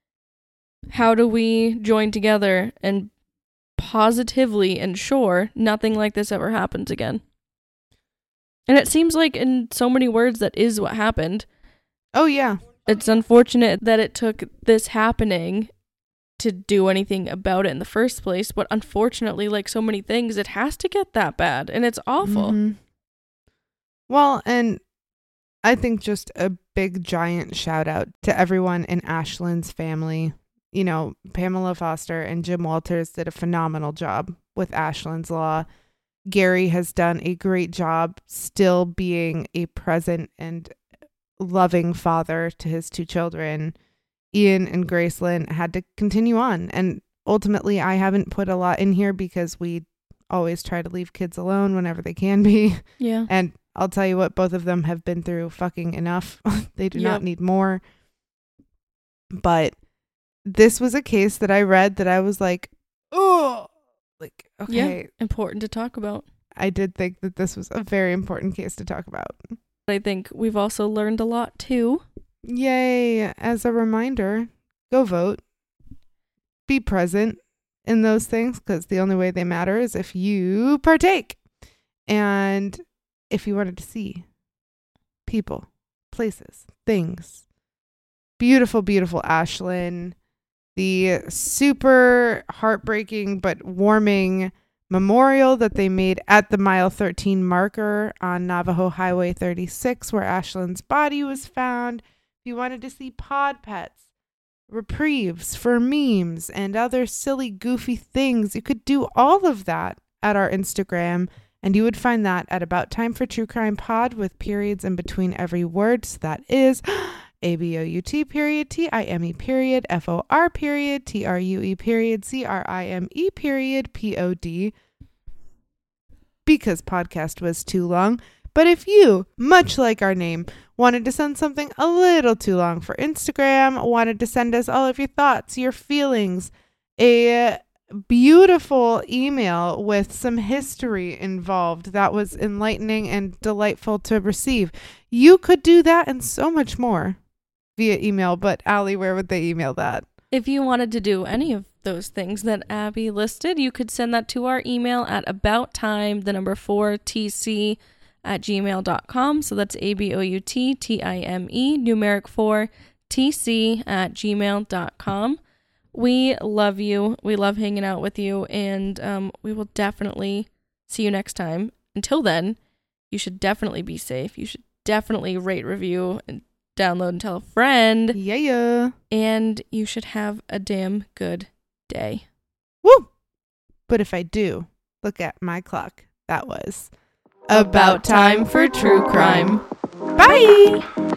How do we join together and positively ensure nothing like this ever happens again? And it seems like in so many words that is what happened. Oh yeah. It's unfortunate that it took this happening to do anything about it in the first place, but unfortunately, like so many things, it has to get that bad, and it's awful. Mhm. Well, and I think just a big giant shout out to everyone in Ashland's family you know, Pamela Foster and Jim Walters did a phenomenal job with Ashland's Law. Gary has done a great job still being a present and loving father to his two children. Ian and Gracelyn had to continue on. And ultimately, I haven't put a lot in here because we always try to leave kids alone whenever they can be. Yeah. And I'll tell you what, both of them have been through fucking enough. They do Yep. not need more. But this was a case that I read that I was like, oh, like, okay. Yeah. Important to talk about. I did think that this was a very important case to talk about. I think we've also learned a lot too. Yay. As a reminder, go vote. Be present in those things because the only way they matter is if you partake. And if you wanted to see people, places, things, beautiful, beautiful Ashland, the super heartbreaking but warming memorial that they made at the mile thirteen marker on Navajo Highway thirty-six where Ashland's body was found. If you wanted to see pod pets, reprieves for memes, and other silly, goofy things, you could do all of that at our Instagram, and you would find that at About Time for True Crime Pod with periods in between every word. So that is A B O U T period, T I M E period, F O R period, T R U E period, C R I M E period, P O D, because podcast was too long. But if you, much like our name, wanted to send something a little too long for Instagram, wanted to send us all of your thoughts, your feelings, a beautiful email with some history involved that was enlightening and delightful to receive, you could do that and so much more via email. But Allie, where would they email that? If you wanted to do any of those things that Abby listed, you could send that to our email at abouttime, the number four, tc at gmail dot com. So that's A B O U T T I M E, numeric four, tc at gmail dot com. We love you. We love hanging out with you. And um, we will definitely see you next time. Until then, you should definitely be safe. You should definitely rate, review, and download and tell a friend. Yeah, yeah. And you should have a damn good day. Woo! But if I do, look at my clock. That was About Time for True Crime. Bye!